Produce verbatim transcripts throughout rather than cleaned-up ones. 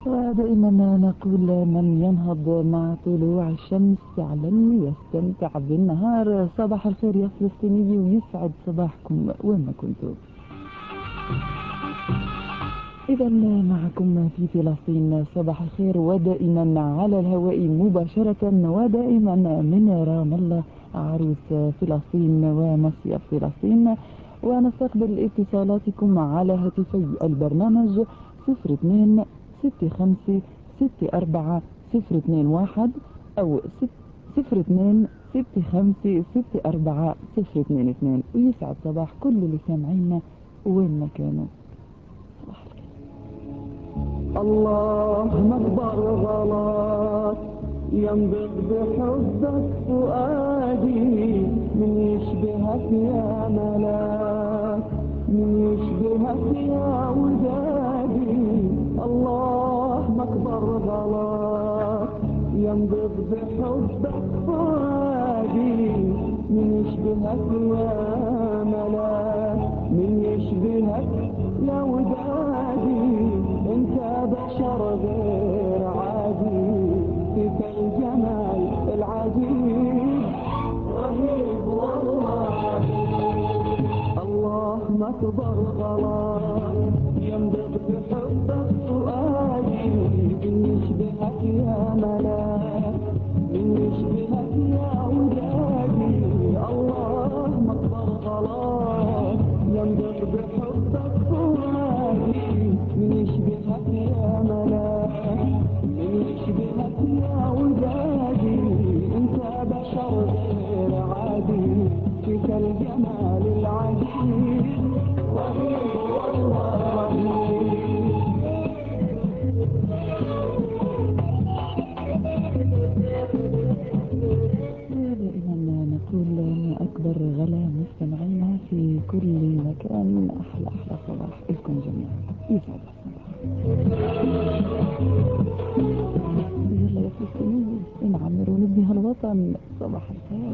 ودائما نقول من ينهض مع طلوع الشمس فعلا يستمتع بالنهار. صباح الخير يا فلسطيني، ويسعد صباحكم وين ما كنتم. إذا معكم في فلسطين صباح الخير، ودائما على الهواء مباشرة، ودائما من رام الله عروس فلسطين ومصيف فلسطين. ونستقبل اتصالاتكم على هاتفي البرنامج صفر اثنين ستة خمسة ستة أربعة صفر اثنين واحد أو صفر اثنين ستة خمسة ستة أربعة صفر اثنين اثنين. ويسعد صباح كل اللي سامعينا وين ما كانوا. صباح الخير. الله مكبر غلط ينبض بحبك فؤادي، من يشبهك يا ملاك، من يشبهك يا ودادي. الله مكبر غلط ينبض بحبك فؤادي، من يشبهك يا ملاك، من يشبهك يا ودادي. انت بشر غير عادي، فيك الجمال العجيب، رهيب والله. الله مكبر غلط ينبض بحبك فؤادي، من يشبهك يا ملاك، من يشبهك يا ودادي. الله مكبر غلط ينبض بحبك فؤادي، من يشبهك يا ملاك، من يشبهك يا ودادي. انت بشر غير عادي، فيك الجمال العجيب، رهيب والله رهيب. دائما نقول ما أكبر غلا مستمعينا في كل مكان. أحلى أحلى صباح لكم جميعا، يسعد الصباح. يلا يا فلسطينيين نعمر ونبني هالوطن. صباح الخير.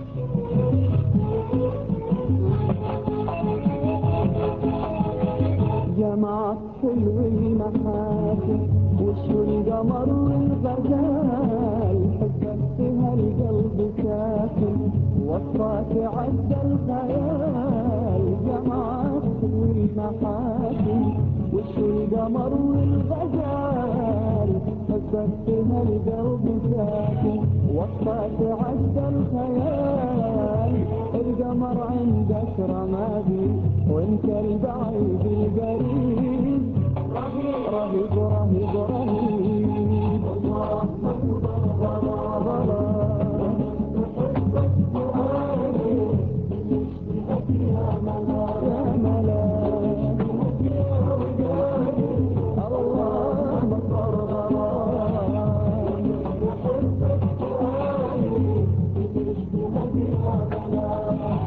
جمعت حلو المحاسن وشو القمر والغزال، حبك في هالقلب ساكن وصفات عد الخيال. جمعت حلو المحاسن وشو القمر والغزال، حبك في هالقلب ساكن وصفات عد الخيال. القمر عندك رمادي وانت البعيد القريب، رهيب رهيب رهيب رهيب. الله اكبر غلط بحبك فؤادي، يشبهك يا ملاك، يا ملاك يا ودادي. الله اكبر غلط بحبك فؤادي، يشبهك يا ملاك،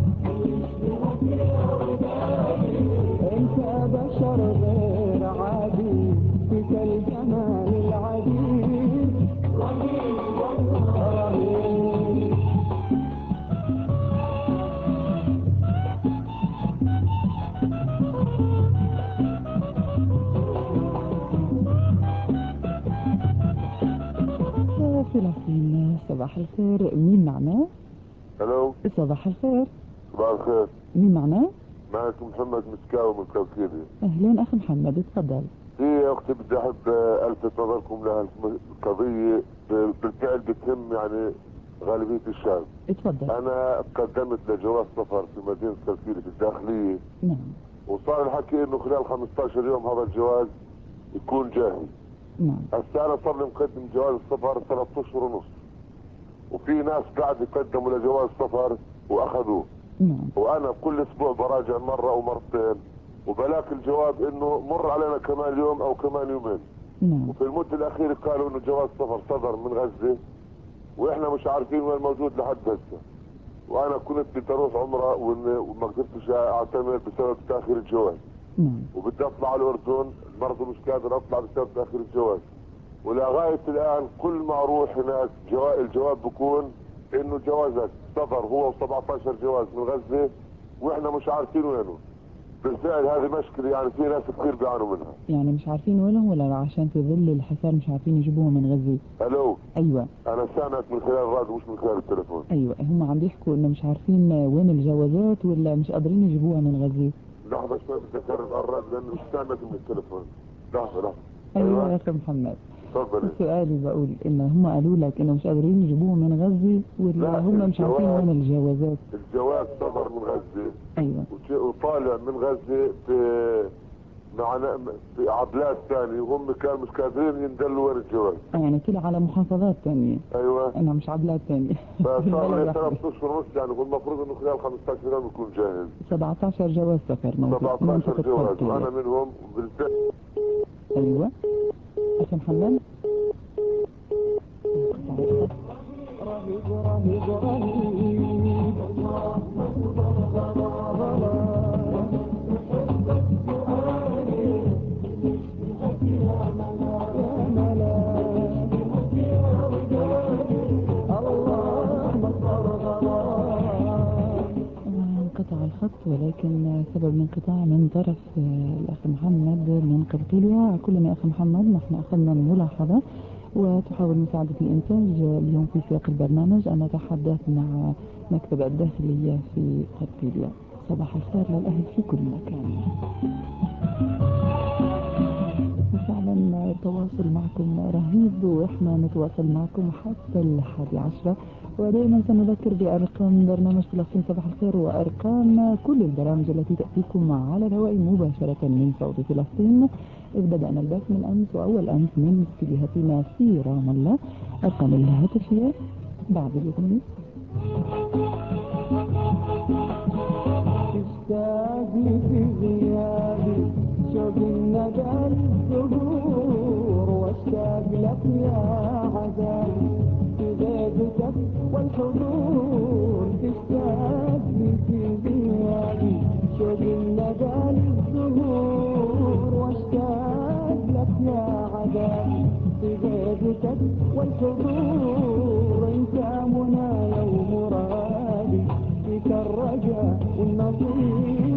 انت بشر غير عادي، فيك الجمال العجيب، رهيب والله رهيب. فلسطين صباح الخير، مين معنا؟ الو، صباح الخير، صباح الخير. مين معنا؟ معكم محمد مسكاوي من كوكيلي. أهلين أخي محمد، اتفضل. في يا اختي بدي احب الفت نظركم لها القضيه، بالفعل بتهم يعني غالبيه الشعب. اتفضل. انا قدمت لجواز سفر في مدينه كوكيلي في الداخليه، نعم وصار الحكي انه خلال خمستاشر يوم هذا الجواز يكون جاهز. نعم هسه انا صار لي مقدم جواز السفر ثلاث اشهر ونص، وفي ناس قاعد يقدموا لجواز سفر واخذوه، نعم وانا كل اسبوع براجع مره او مرتين، وبلاك الجواب انه مر علينا كمان يوم او كمان يومين. نعم وفي المده الاخيره قالوا انه جواز سفر صدر من غزه، واحنا مش عارفين وين موجود لحد هسه. وانا كنت بدي اروح عمره وما قدرتش اعتمر بسبب تاخير الجواز، نعم وبدي اطلع على الاردن برضه مش قادر اطلع بسبب تاخير الجواز. ولغايه الان كل ما اروح هناك جوا... الجواب بكون انه جوازك صدر هو و17 جواز من غزه، واحنا مش عارفين وينه. بالفعل هذه مشكلة، يعني في ناس كثير بيعانوا منها. يعني مش عارفين وينهم، ولا عشان في ظل الحصار مش عارفين يجيبوها من غزة؟ الو. ايوه انا سامعك من خلال الراديو مش من خلال التليفون. ايوه، هم عم بيحكوا انه مش عارفين وين الجوازات ولا مش قادرين يجيبوها من غزة. لحظة شوي بدي اكرر الراديو لانه مش سامعك من التليفون. لحظة لحظة. ايوه يا اخي محمد، تفضلي. سؤالي بقول ان هم قالوا لك انه مش قادرين يجيبوها من غزة ولا لا، هم مش عارفين الجواز- وين الجوازات؟ الجواز صدر من غزة. ايوه وش- وطالع من غزة في معنا في عضلات ثانية، وهم كانوا مش قادرين يندلوا وين الجواز. يعني طلع على محافظات تانية. ايوه. انا مش عبلات تانية. فصار لي ثلاث اشهر ونص، يعني هو المفروض انه خلال خمسة عشر يوم يكون جاهز. سبعة عشر جواز سفر موجود. سبعة عشر جواز قرطية. وانا منهم بالفعل. ايوه اخي محمد. رهيب رهيب انقطع الخط، ولكن سبب الانقطاع من طرف الأخ محمد من قرطيليا. كلنا أخ محمد نحن أخذنا الملاحظة وتحاول مساعدة الإنتاج اليوم في سياق البرنامج أن نتحدث مع مكتب الداخلية في قرطيليا. صباح الخير للأهل في كل مكان. فعلا التواصل معكم رهيب، وإحنا نتواصل معكم حتى الحادي عشرة، ودائما سنذكر بأرقام برنامج فلسطين صباح الخير وأرقام كل البرامج التي تأتيكم على الهواء مباشرة من صوت فلسطين. إذ بدأنا البث من أمس وأول أمس من استديوهاتنا في رام الله. أرقام الهاتفية بعد الأغنية. تشتاقي في غيابي شوق الندى للزهور، واشتاق لك يا عذابي في غيبتك والحضور. تشتاقي في غيابي شوق الندى للزهور، واشتاق لك يا عذابي في غيبتك والحضور. انت منايا ومرادي فيك الرجاء والنصيب،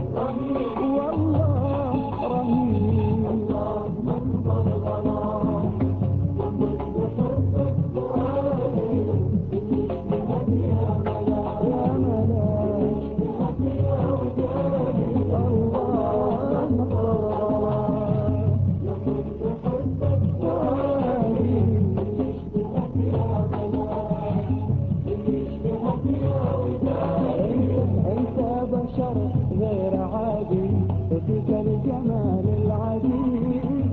والله رهيب. اللهم انصر الظلام يا ملاك اللهم انصر انت بشر غير عادي فيك الجمال العجيب،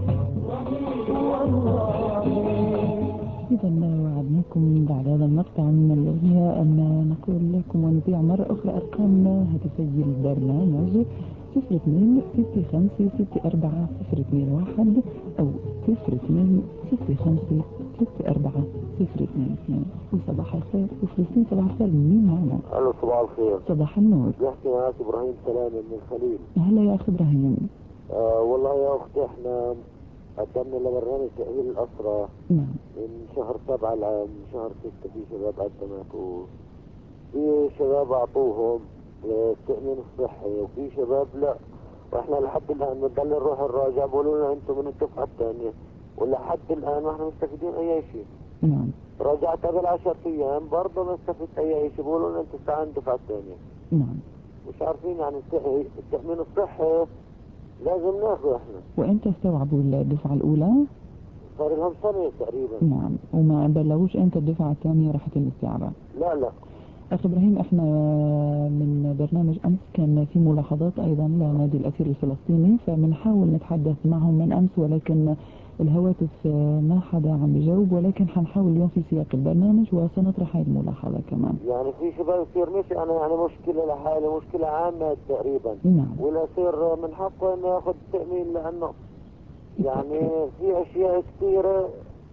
والله. إذا وعدناكم بعد هذا المقطع من الأغنية أن نقول لكم ونذيع مرة أخرى أرقام هاتفي البرنامج صفر اثنين ستة خمسة ستة أربعة صفر اثنين واحد أو صفر اثنين ستة خمسة ستة أربعة صفر اثنين اثنين. وصباح الخير وفلسطين صباح الخير. مين معنا؟ الو صباح الخير. صباح النور. بيحكي معك ابراهيم سلامة من الخليل. هلا يا أخي إبراهيم. آه والله يا اختي احنا قدمنا لبرنامج تأهيل الأسرة نعم من شهر سبعة العام، من شهر ستة في شباب قدمت، وفي شباب أعطوهم التأمين الصحي وفي شباب لا. واحنا لحد الآن بنضل نروح الراجع بيقولوا لنا انتم من الدفعة الثانية، ولحد الآن ما احنا مستفيدين أي شيء. نعم. رجعت قبل عشر أيام برضه ما استفدت أي شيء، بيقولوا لنا انتم تعالوا الدفعة الثانية. نعم. مش عارفين يعني التأمين الصحي لازم ناخذه احنا. وأنت استوعبوا الدفعة الأولى؟ صار لهم سنة تقريبا. نعم. وما بلغوش أنت الدفعة الثانية راح يتم استيعابها؟ لا لا. أخي إبراهيم، إحنا من برنامج أمس كان في ملاحظات أيضا لنادي الأسير الفلسطيني، فبنحاول نتحدث معهم من أمس، ولكن الهواتف ما حدا عم بيجاوب، ولكن حنحاول اليوم في سياق البرنامج وسنطرح هاي الملاحظة كمان. يعني في شباب يصير مش أنا يعني مشكلة لحالي، مشكلة عامة تقريبا. نعم. والأسير من حقه إنه ياخذ تأمين، لأنه يعني في أشياء كثيرة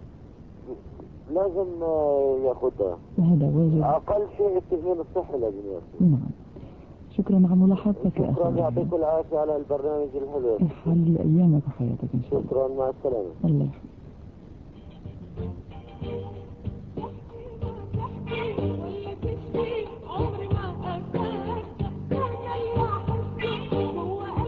لازم ياخذها. هذا واجب. أقل شيء التأمين الصحي لازم ياخذه. نعم. شكرا على ملاحظتك يا أخي. شكرا، يعطيكم العافية على البرنامج الحلو. يحل أيامك وحياتك إن شاء الله. شكرا، مع السلامة. الله يحفظك. عمري ما أصدق كان الواحد هو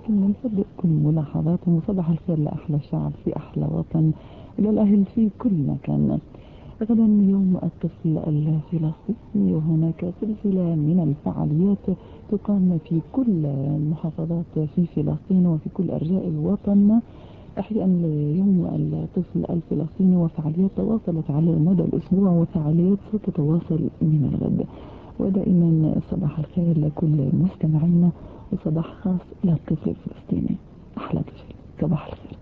لكن نصدقكم ملاحظاتهم. وصباح الخير لأحلى شعب في أحلى وطن، للأهل في كل مكان. غدا يوم الطفل الفلسطيني، وهناك سلسلة من الفعاليات تقام في كل المحافظات في فلسطين وفي كل أرجاء الوطن إحياء ليوم الطفل الفلسطيني، وفعاليات تواصلت على مدى الأسبوع وفعاليات ستتواصل من الغد. ودائما صباح الخير لكل مستمعينا، وصباح خاص للطفل الفلسطيني. أحلى طفل، صباح الخير.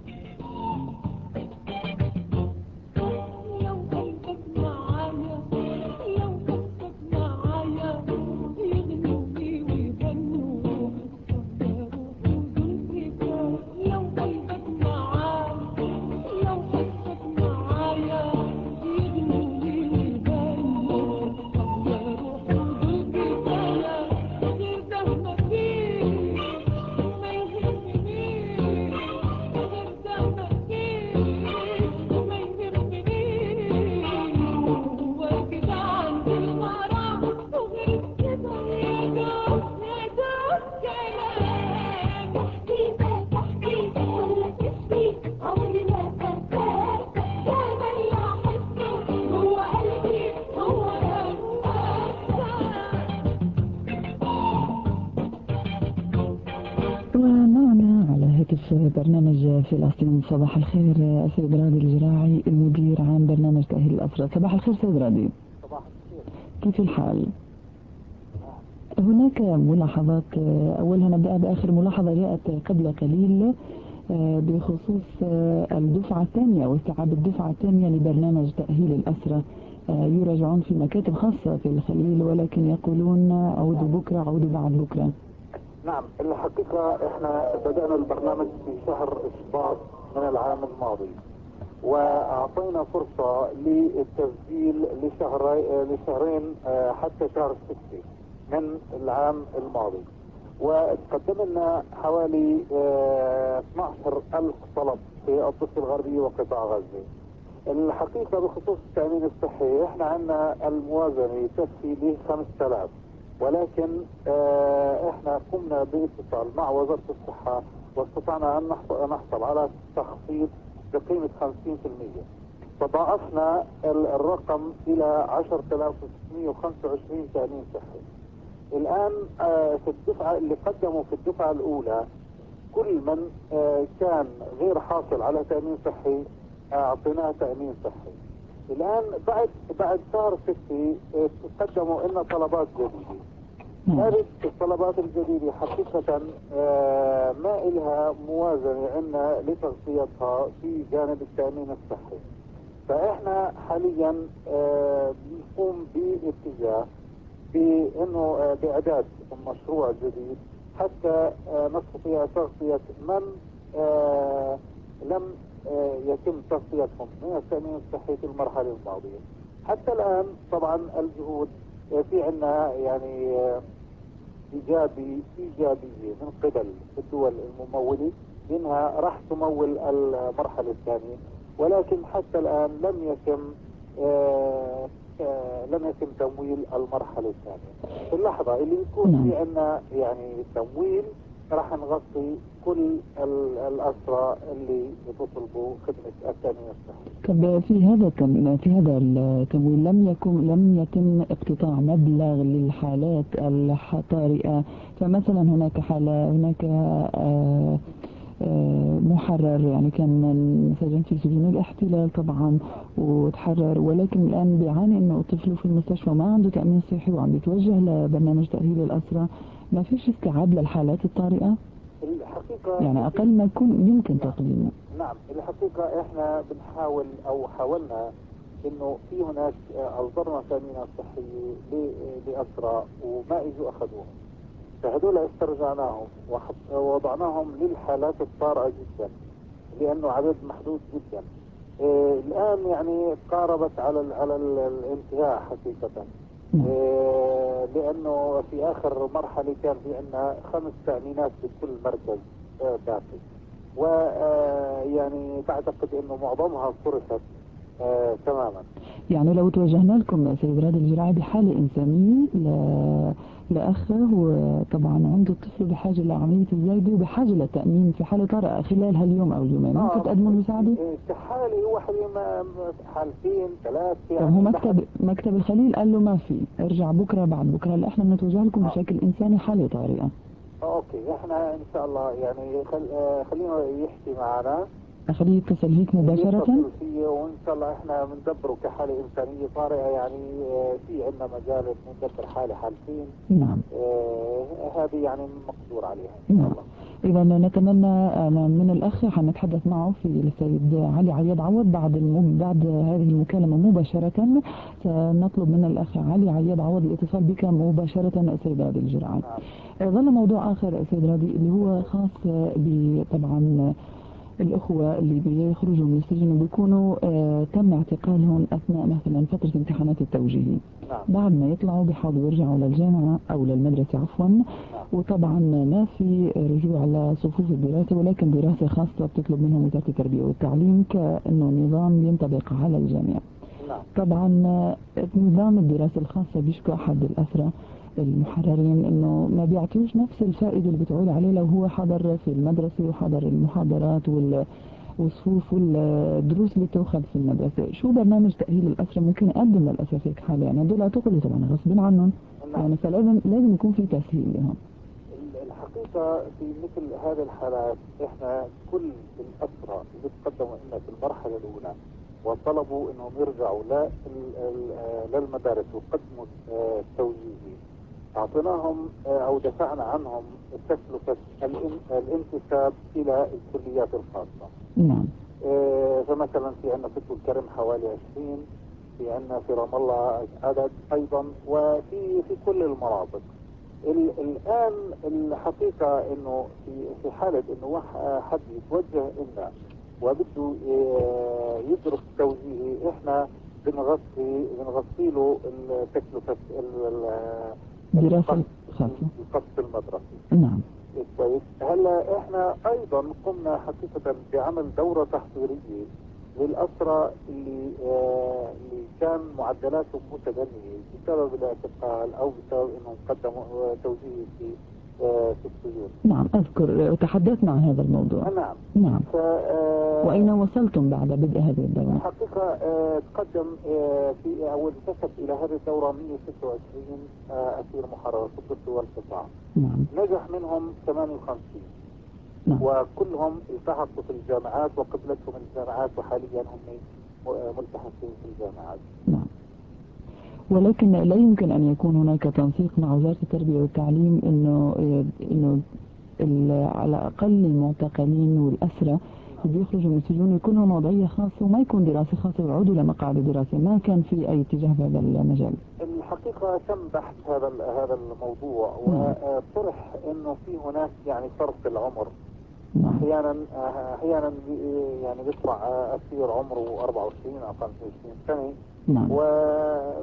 ومعنا على هاتف برنامج فلسطين صباح الخير سيد راضي الجراعي، مدير عام برنامج تأهيل الأسرى. صباح الخير سيد راضي. صباح الخير. كيف الحال؟ هناك ملاحظات. أولها نبدأ بآخر ملاحظة جاءت قبل قليل بخصوص الدفعة الثانية واستيعاب الدفعة الثانية لبرنامج تأهيل الأسرى. يراجعون في مكاتب خاصة في الخليل، ولكن يقولون عودوا بكرة، عودوا بعد بكرة. نعم، الحقيقة احنا بدأنا البرنامج في شهر شباط من العام الماضي، واعطينا فرصة للتسجيل لشهري لشهرين حتى شهر ستة من العام الماضي، وقدم لنا حوالي اثني عشر ألف طلب في الضفة الغربية وقطاع غزة. الحقيقة بخصوص التأمين الصحي احنا عندنا الموازنة تكفي ل خمسة آلاف، ولكن اه احنا قمنا باتصال مع وزارة الصحة واستطعنا ان نحصل على تخفيض بقيمة خمسين بالمئة، فضاعفنا الرقم الى عشرة آلاف وستمئة وخمسة وعشرين تأمين صحي. الان اه في الدفعة اللي قدموا في الدفعة الاولى كل من اه كان غير حاصل على تأمين صحي اعطيناه تأمين صحي. الان بعد بعد شهر ستة قدموا لنا طلبات جديدة. هذه الطلبات الجديدة حقيقة آه ما إلها موازنة عندنا لتغطيتها في جانب التأمين الصحي، فإحنا حاليا آه بنقوم باتجاه بأنه آه بإعداد مشروع جديد حتى آه نستطيع تغطية من آه لم آه يتم تغطيتهم من التأمين الصحي في المرحلة الماضية. حتى الآن طبعا الجهود آه في عندنا يعني آه إيجابي إيجابية من قبل الدول الممولة إنها راح تمول المرحلة الثانية، ولكن حتى الآن لم يتم آه آه لم يتم تمويل المرحلة الثانية. في اللحظة اللي يكون في عندنا يعني تمويل راح نغطي كل الأسرى اللي بيطلبوا خدمة التأمين الصحي. طب في هذا في هذا التمويل لم يكن لم يتم اقتطاع مبلغ للحالات الطارئة؟ فمثلا هناك حالة هناك آآ آآ محرر يعني كان مسجون في سجون الاحتلال طبعا وتحرر، ولكن الآن بيعاني انه طفله في المستشفى ما عنده تأمين صحي وعم يتوجه لبرنامج تأهيل الأسرى. ما فيش استيعاب للحالات الطارئة؟ الحقيقة يعني أقل ما يكون يمكن تقديمه. نعم، الحقيقة احنا بنحاول او حاولنا انه في هناك اصدرنا تأمينات صحية لأسرى وما اجوا اخذوهم، فهدول استرجعناهم ووضعناهم للحالات الطارئة جدا لانه عدد محدود جدا. إيه الان يعني قاربت على ال على ال الانتهاء حقيقة. إيه لانه في اخر مرحلة كان في عندنا خمس تأمينات بكل مركز اه باقي، ويعني بعتقد انه معظمها صرفت آه تماما. يعني لو توجهنا لكم سيد راد الجراعي بحالة إنسانية لأخه، وطبعا عنده طفل بحاجة لعملية الزايدة وبحاجة لتأمين في حالة طارئة خلال هاليوم أو اليومين، ممكن تقدموا المساعدة؟ كحالة واحدة، ما حالتين ثلاث طب يعني. هو مكتب مكتب الخليل قال له ما في، ارجع بكرة بعد بكرة، هلا احنا بنتوجه لكم بشكل إنساني حالة طارئة. اوكي، احنا ان شاء الله يعني خل... آه خلينا يحكي معنا، أخليه يتصل هيك مباشرة. يتصل فيه، وان شاء الله احنا بندبره كحالة انسانية طارئة يعني. آه في عندنا مجال ندبر حالة حالتين. نعم. آه هذه يعني مقدور عليها ان شاء نعم. الله. إذا نتمنى أنا من الأخ حنتحدث معه في السيد علي عياد عوض بعد الم... بعد هذه المكالمة مباشرة. سنطلب من الأخ علي عياد عوض الاتصال بك مباشرة سيد رادي الجرعان. نعم. ظل موضوع آخر سيد رادي اللي هو خاص بطبعا الأخوة اللي بيخرجوا من السجن بيكونوا آه تم اعتقالهم أثناء مثلا فترة امتحانات التوجيهي. نعم. بعد ما يطلعوا بيحاولوا يرجعوا للجامعة أو للمدرسة عفوا. نعم. وطبعا ما في رجوع لصفوف الدراسة، ولكن دراسة خاصة بتطلب منهم وزارة التربية والتعليم كأنه نظام ينطبق على الجميع. نعم. طبعا نظام الدراسة الخاصة بيشكو أحد الأسرى المحررين انه ما بيعطيوش نفس الفائدة اللي بتعود عليه لو هو حضر في المدرسة وحضر المحاضرات والصفوف والدروس اللي تؤخذ في المدرسة. شو برنامج تأهيل الأسرى ممكن يقدم للأسرى هيك حالة؟ يعني هدول اعتقلوا طبعا غصب عنهم، يعني فلازم لازم يكون في تسهيل لهم. الحقيقة في مثل هذه الحالات احنا كل الأسرى اللي تقدموا لنا في المرحلة الأولى وطلبوا انهم يرجعوا للمدارس وقدموا التوجيهي، اعطيناهم او دفعنا عنهم تكلفة الانتساب الى الكليات الخاصة. نعم. فمثلا في عندنا فتح الكرم حوالي عشرين، في عندنا في رام الله عدد ايضا، وفي في كل المناطق. الان الحقيقة انه في في حالة انه حد يتوجه لنا وبده يدرس توجيهي، احنا بنغطي بنغطي له التكلفة الدراسة الخاصة، القسط المدرسي. نعم. كويس. هلا احنا ايضا قمنا حقيقة بعمل دورة تحضيرية للأسرى اللي آه اللي كان معدلاتهم متدنية بسبب الاعتقال او بسبب انهم قدموا توجيهي في آه في السجون. نعم اذكر تحدثنا عن هذا الموضوع. نعم. نعم. آه واين وصلتم بعد بدء هذه الدورة؟ الحقيقة آه تقدم آه في او انتسب الى هذه الدورة مئة وستة وعشرين آه اسير محرر في الضبط والقطاع. نعم. نجح منهم ثمانية وخمسين. نعم. وكلهم التحقوا في الجامعات وقبلتهم الجامعات، وحاليا هم ملتحقين في الجامعات. نعم. ولكن لا يمكن أن يكون هناك تنسيق مع وزارة التربية والتعليم إنه إنه على الأقل المعتقلين والأسرى اللي بيخرجوا من السجون يكون لهم وضعية خاصة وما يكون دراسة خاصة ويعودوا لمقاعد الدراسة. ما كان في أي اتجاه في هذا المجال. الحقيقة تم بحث هذا هذا الموضوع وطرح إنه في هناك يعني فرق العمر. نعم. احيانا احيانا يعني بيطلع اسير عمره أربعة وعشرين او خمسة وعشرين سنه. نعم. وهو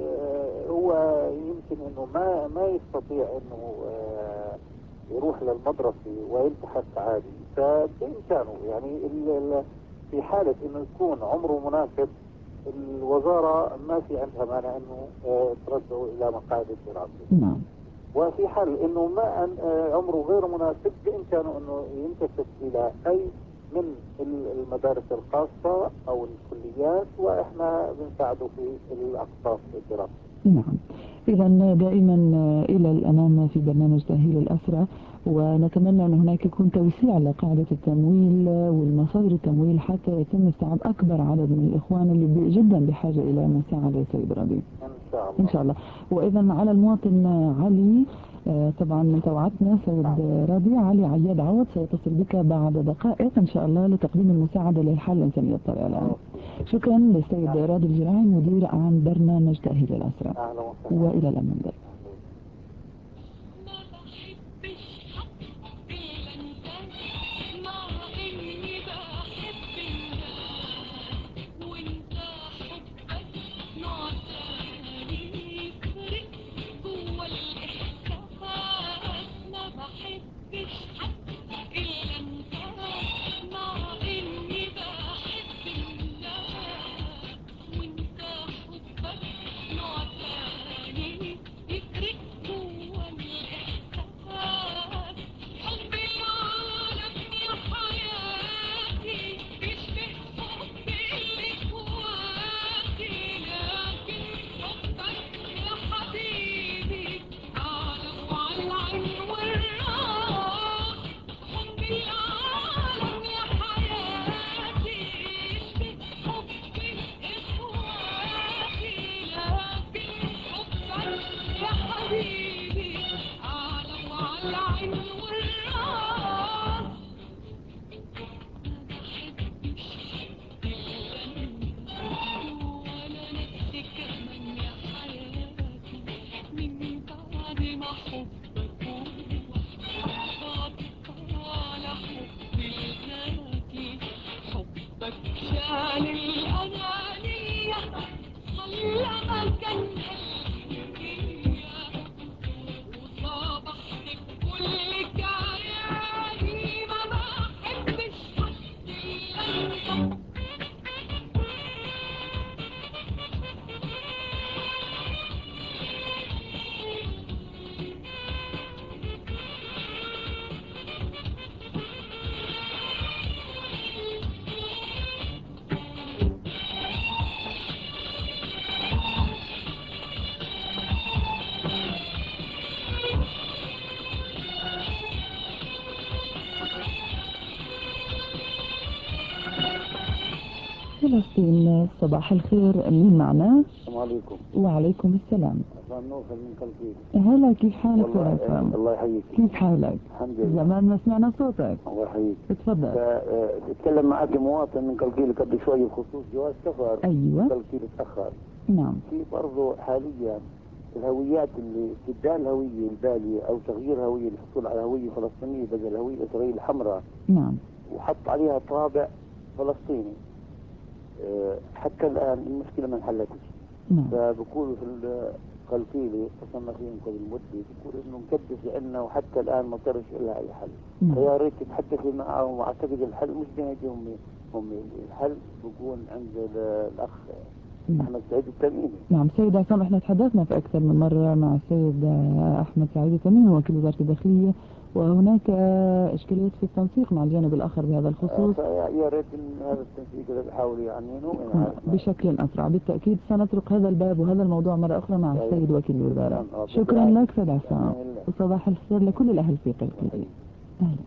يمكن انه ما ما يستطيع انه يروح للمدرسه ويلتحق عادي، فبامكانه يعني في حاله انه يكون عمره مناسب الوزاره ما في عندها مانع انه ترجعه الى مقاعد الدراسه. نعم. وفي حال انه ما عمره غير مناسب بامكانه انه ينتسب الى اي من المدارس الخاصة او الكليات، واحنا بنساعده في الاقساط الدراسية. نعم. اذا دائما الى الامام في برنامج تأهيل الاسرى، ونتمنى ان هناك يكون توسيع لقاعدة التمويل والمصادر التمويل حتى يتم استيعاب اكبر عدد من الاخوان اللي جدا بحاجة الى مساعدة سيد ربيع. ان شاء الله. ان شاء الله. واذا على المواطن علي آه طبعا من توعتنا سيد ربيع علي عياد عوض سيتصل بك بعد دقائق ان شاء الله لتقديم المساعدة للحل الانسانية الطارئة الان. شكرا للسيد رادي الجرعي مدير عام برنامج تأهيل الأسرى. اهلا وسهلا. والى الامام دائما. فلسطين صباح الخير، مين معنا؟ السلام عليكم. وعليكم السلام. عصام نوفل من قلقيل. هلا، كيف حالك يا والله عصام؟ الله يحييك. كيف حالك؟ الحمد لله. زمان ما سمعنا صوتك. الله يحييك. اتفضل. اتكلم معك مواطن من قلقيل قبل شوي بخصوص جواز سفر. ايوه. قلقيل اتأخر. نعم. في برضه حاليا الهويات اللي استبدال الهوية البالية او تغيير هوية الحصول على هوية فلسطينية بدل الهوية الاسرائيلية الحمراء. نعم. وحط عليها طابع فلسطيني. اه حتى الان المشكلة ما انحلتش. نعم. فبقولوا في القلقيلي اتصلنا فيهم قبل مدة بيقولوا انه مكدس عنا وحتى الان ما طرش لها اي حل. نعم. فيا ريت تتحدثي معهم واعتقد الحل مش بينهم هم، الحل بيكون عند الاخ احمد سعيد التميمي. نعم سيد عصام، احنا تحدثنا في اكثر من مرة مع السيد احمد سعيد التميمي وكيل وزارة الداخلية، وهناك اشكاليات في التنسيق مع الجانب الاخر بهذا الخصوص. آه يا ريت ان هذا التنسيق يحاول يعنينه نعم بشكل اسرع. بالتاكيد سنطرق هذا الباب وهذا الموضوع مرة اخرى مع السيد وكيل الوزارة. شكرا لك سيد عصام، وصباح الخير لكل الاهل في قلقيل. اهلا.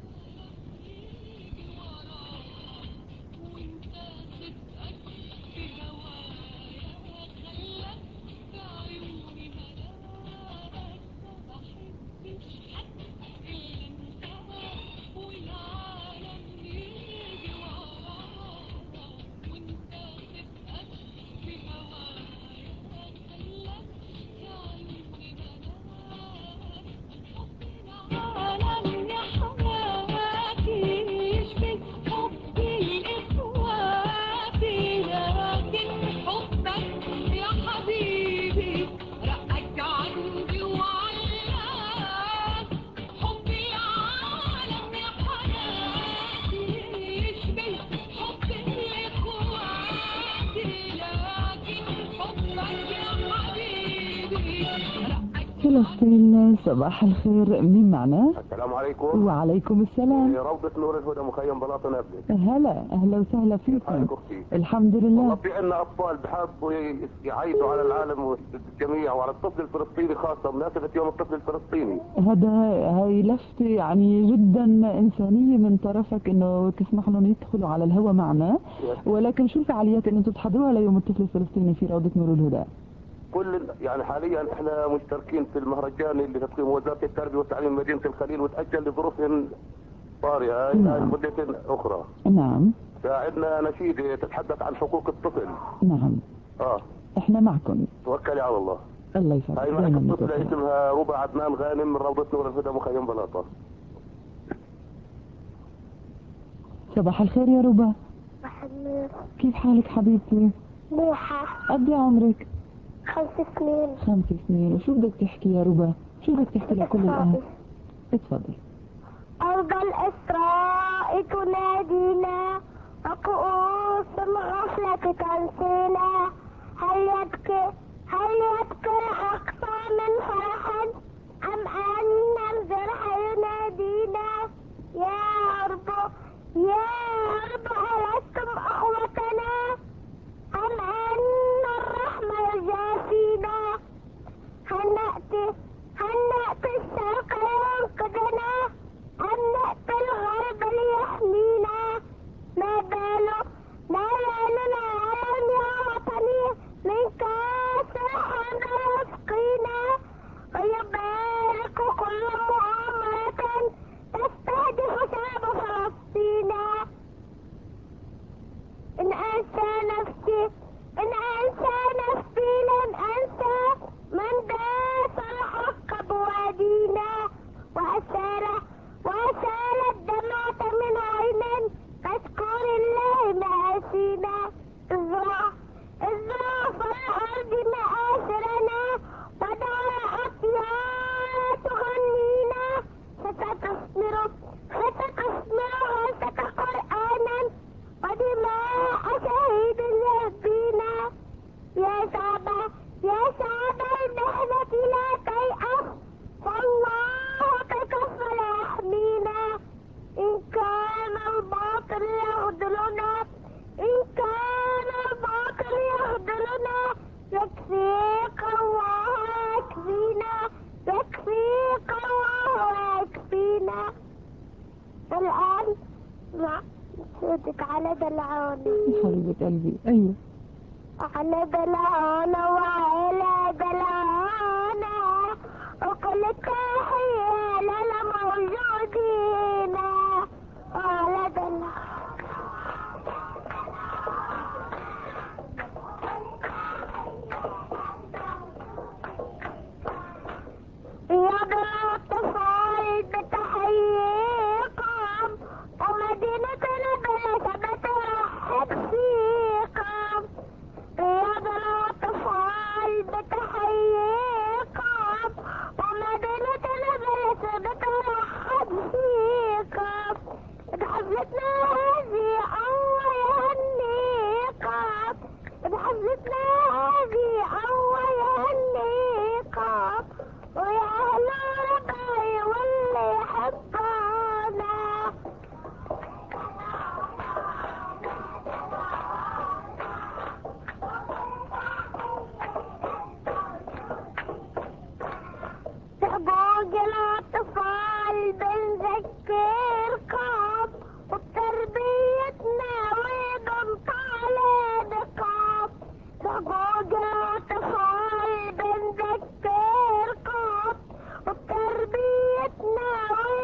فلسطين صباح الخير، مين معنا؟ السلام عليكم. وعليكم السلام. روضة نور الهدى مخيم بلاطة نابلس. هلا، اهلا وسهلا فيكم. الحمد لله. والله في عندنا اطفال بحبوا يعيدوا على العالم والجميع وعلى الطفل الفلسطيني خاصة بمناسبة يوم الطفل الفلسطيني. هذا هاي لفتة يعني جدا انسانية من طرفك انه تسمح لهم يدخلوا على الهواء معنا، ولكن شو الفعاليات اللي انتم بتحضروها ليوم الطفل الفلسطيني في روضة نور الهدى؟ كل يعني حاليا احنا مشتركين في المهرجان اللي تقيم وزارة التربية والتعليم مدينة الخليل وتأجل لظروف طارئة الى نعم. مدة اخرى. نعم. فعندنا نشيدة تتحدث عن حقوق الطفل. نعم. اه احنا معكم. توكلي على الله. الله يسعدك. هاي معك الطفلة اسمها ربى عدنان غانم من روضة نور الهدى مخيم بلاطة. صباح الخير يا ربى. محمد. كيف حالك حبيبتي؟ منيحة. قد ايه عمرك؟ خمس سنين. خمس سنين. وشو بدك تحكي يا ربى؟ شو بدك تحكي لكل الأهل؟ اتفضل. أرض الإسراء تنادينا وكؤوس الغفلة تنسينا. هل يبكي هل يبكي الأقصى من فرح أم أن الجرح ينادينا؟ يا أرض يا أرض ألستم أخوتنا أم أن الرحمة يجافينا؟ هل نأتي هل نأتي الشرق لينقذنا أم نأتي الغرب ليحمينا؟ ما بال ما بالنا ألم يا وطني من كاس الحمر يسقينا؟ ويبارك كل مؤامرة تستهدف شعب فلسطين. إن أنسى نفسي إن أنسى نفسي لن أنسى من داس الحق بوادينا وأسال وأسال الدمعة من عين أذكر الله مآسينا. ازرع ازرع في الأرض مآثرنا ودع الأطيار تغنينا. ستثمر ستثمر غرسة قرآنا ودماء شهيد يهدينا. يا شعب يا شعب المحنة لا تيأس فالله تكفل يحمينا. إن كان الباطل يخذلنا إن كان الباطل يخذلنا يكفيك الله يكفينا يكفيك الله يكفينا. الآن صوتك على دلعونة حبيبة قلبي. أيوة. على دلعونة وعلى دلعونة وكل التحية لنا موجودين على دلعونة. يا بنات الطفال بتحييكم ومدينتنا بلد بترحب فيكم. يا بنات الطفال بتحييكم ومدينتنا بلد بترحب فيكم. بحفلتنا هذه الله يهنيكم. بحفلتنا هذه الله يهنيكم. ويا أهل ربعي واللي يحبونا. حقوق الأطفال بنذكركم وبتربيتنا وبنطالبكم. حقوق الأطفال بنذكركم وبتربيتنا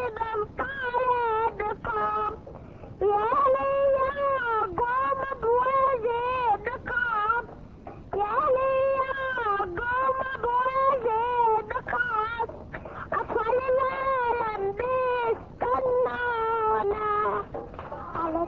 وبنطالبكم. يا أهلي قوم بواجبكم. يا أهلي قوم بواجبكم. أطفال العالم بيستنونا على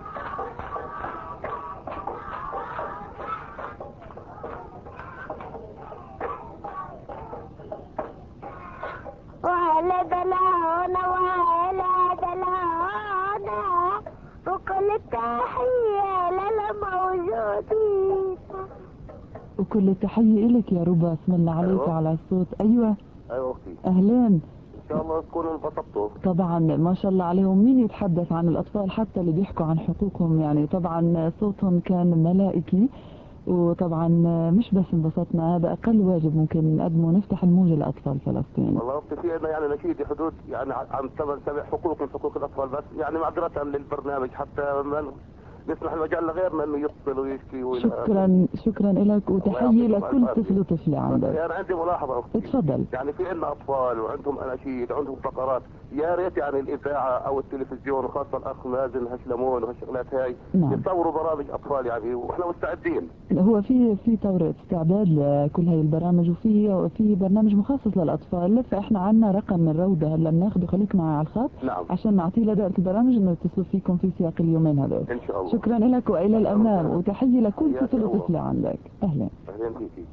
وعلى دلعونا وعلى دلعونا وكل التحية لنا موجودين. وكل التحية إلك يا ربا. اسم الله عليك. أيوة. على الصوت. أيوة. ايوه اختي، أهلين. ان شاء الله تكونوا انبسطتوا. طبعا ما شاء الله عليهم. مين يتحدث عن الأطفال حتى اللي بيحكوا عن حقوقهم؟ يعني طبعا صوتهم كان ملائكي. وطبعا مش بس انبسطنا، هذا أقل واجب ممكن نقدمه، نفتح الموجة لأطفال فلسطين. والله اختي في عندنا يعني نشيد حدود يعني عن ثمان سبع حقوق من حقوق الاطفال، بس يعني معذرة للبرنامج حتى ما نسمح المجال لغيرنا انه يتصل ويشكي ويلا. شكرا شكرا لك وتحية لكل طفل وطفلة عندك. انا عندي ملاحظة اختي. اتفضل. يعني في عندنا اطفال وعندهم اناشيد وعندهم فقرات، يا ريت يعني الاذاعة او التلفزيون وخاصة الاخ مازن هشلمون وهالشغلات هاي نعم. يصوروا برامج اطفال يعني، واحنا مستعدين. هو في في طورة استعداد لكل هاي البرامج، وفي في برنامج مخصص للأطفال، فإحنا عنا رقم من روضة هلا بناخده. خليك معي على الخط. نعم. عشان نعطيه لإدارة البرامج إنه يتصلوا فيكم في سياق اليومين هذول. ان شاء الله. شكرا لك وإلى الأمام، وتحية لكل حياك طفل الله. وطفلة عندك. أهلا. اهلا فيكي.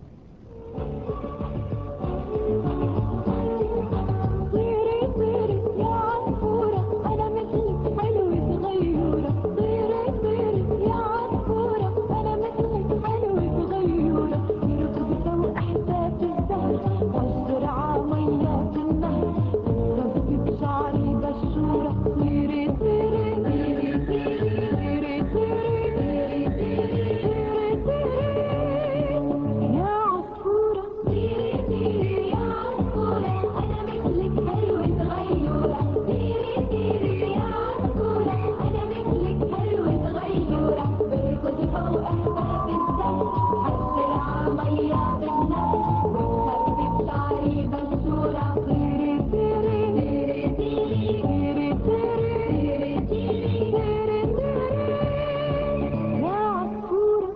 طيري طيري يا عصفورة أنا مثلك حلوة صغيرة. طيري طيري يا عصفورة أنا مثلك حلوة صغيرة. يركض فوق أحباب الزهر والسرعة ميات النهر. تربي بشعري بشورة. طيري طيري طيري طيري طيري طيري يا عصفورة. طيري طيري يا عصفورة أنا مثلك حلوة صغيرة. طيري طيري يا عصفورة أنا مثلك حلوة صغيرة. بركض فوق أحباب الزهر عالسرعة ميات النهر. وتخبي بشعري بشورة. طيري طيري طيري طيري طيري طيري يا عصفورة.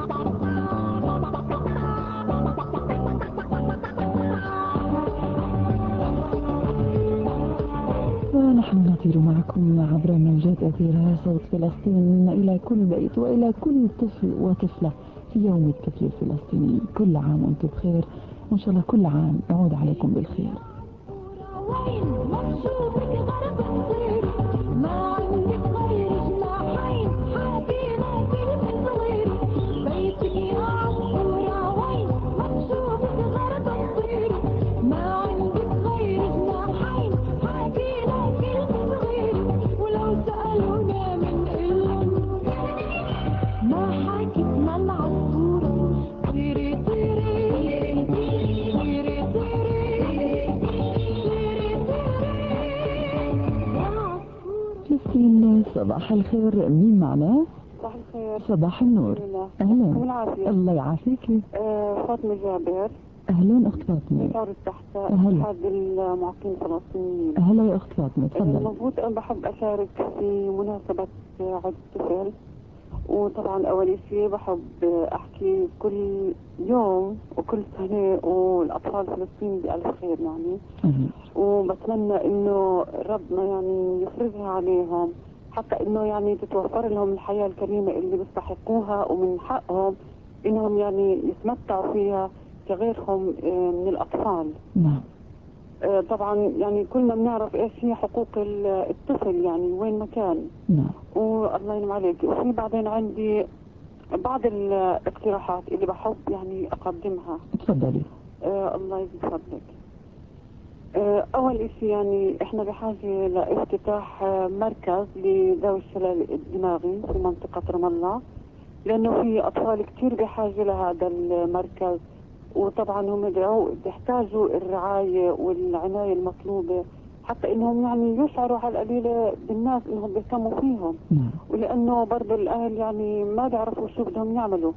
ونحن نطير معكم عبر موجات أثير صوت فلسطين إلى كل بيت وإلى كل طفل وطفلة في يوم الطفل الفلسطيني. كل عام وأنتم بخير، وإن شاء الله كل عام يعود عليكم بالخير. وين مكشوفك غرب الطير ما عندك غير جناحين. حابينا كلمة صغيرة بيتك يا عصفورة. وين مكشوفك غرب الطير ما عندك غير جناحين. حابينا كلمة صغيرة ولو سألونا منقلن ما حكتنا العصفورة. طيري طيري طيري طيري طيري فلسطين صباح الخير، مين معنا؟ صباح الخير. صباح النور. أهلا. بالعافية. الله يعافيك. آه فاطمة جابر. أهلا أخت فاطمة. شعر التحت أهلا. أحد المعاقين الفلسطينيين. أهلا يا أخت فاطمة، تفضل. المفروض أنا بحب أشارك في مناسبة عيد الطفل، وطبعا أول شيء بحب أحكي كل يوم وكل سنة والأطفال فلسطين بألف خير يعني. أمين. وبتمنى إنه ربنا يعني يفرجها عليهم، حتى إنه يعني تتوفر لهم الحياة الكريمة اللي بيستحقوها، ومن حقهم إنهم يعني يتمتعوا فيها كغيرهم آه، من الأطفال. نعم. آه، طبعا يعني كلنا بنعرف إيش هي حقوق ال- الطفل يعني وين ما كان. نعم. والله ينعم عليك. وفي بعدين عندي بعض الاقتراحات اللي بحب يعني أقدمها. تفضلي. آه الله يزيد فضلك. آه أول إشي يعني إحنا بحاجة لافتتاح آه مركز لذوي الشلل الدماغي في منطقة رام الله، لأنه في أطفال كتير بحاجة لهذا المركز، وطبعا هم بيدعوا بيحتاجوا الرعاية والعناية المطلوبة، حتى إنهم يعني يشعروا على القليلة بالناس إنهم بيهتموا فيهم. نعم. ولأنه برضو الأهل يعني ما بيعرفوا شو بدهم يعملوا.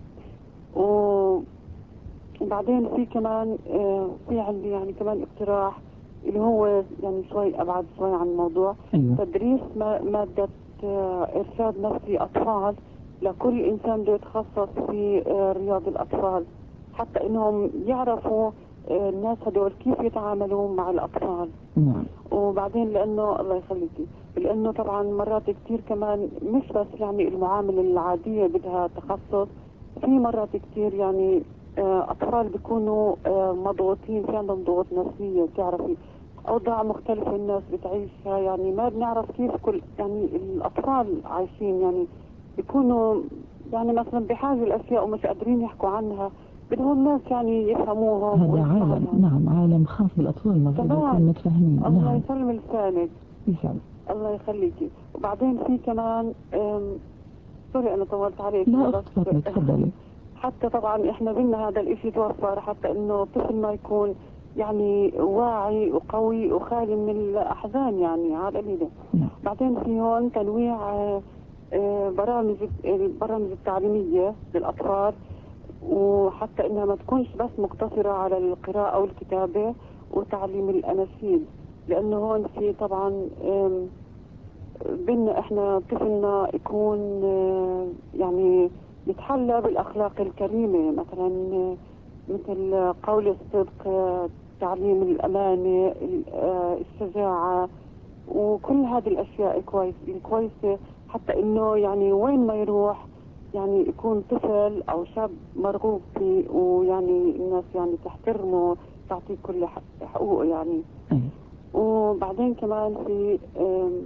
و وبعدين في كمان آه في عندي يعني كمان اقتراح اللي هو يعني شوي ابعد شوي عن الموضوع. أيوة. تدريس ما مادة آه ارشاد نفسي اطفال لكل انسان بده يتخصص في آه رياض الاطفال، حتى انهم يعرفوا آه الناس هدول كيف يتعاملوا مع الاطفال. نعم. وبعدين لانه الله يخليكي، لانه طبعا مرات كثير كمان مش بس يعني المعامله العاديه بدها تخصص، في مرات كثير يعني آه، اطفال بيكونوا آه، مضغوطين، في عندهم ضغوط نفسيه، بتعرفي اوضاع مختلفه الناس بتعيشها، يعني ما بنعرف كيف كل يعني الاطفال عايشين، يعني بيكونوا يعني مثلا بحاجه لاشياء ومش قادرين يحكوا عنها، بدهم الناس يعني يفهموهم. هذا عالم، نعم، عالم خاص بالأطفال، المفروض يكون متفاهمين. الله نعم. يسلم لسانك. يسلم. الله يخليكي. وبعدين في كمان أم، سوري انا طولت عليك. لا بس أخت فاطمة، تفضلي. حتى طبعا احنا بدنا هذا الاشي يتوفر، حتى انه طفلنا يكون يعني واعي وقوي وخالي من الاحزان يعني على القليله. نعم. بعدين في هون تنويع آه، آه، برامج البرامج التعليميه للاطفال، وحتى انها ما تكونش بس مقتصره على القراءه والكتابه وتعليم الاناشيد، لانه هون في طبعا آم، بدنا احنا طفلنا يكون آه، يعني يتحلى بالاخلاق الكريمه، مثلا آه، مثل قول الصدق، آه، تعليم الامانه، ال- آه، الشجاعه، وكل هذه الاشياء الكويس الكويسه، حتى انه يعني وين ما يروح يعني يكون طفل او شاب مرغوب فيه، ويعني الناس يعني تحترمه، تعطيه كل حق- حقوقه يعني. أيوة. وبعدين كمان في آم،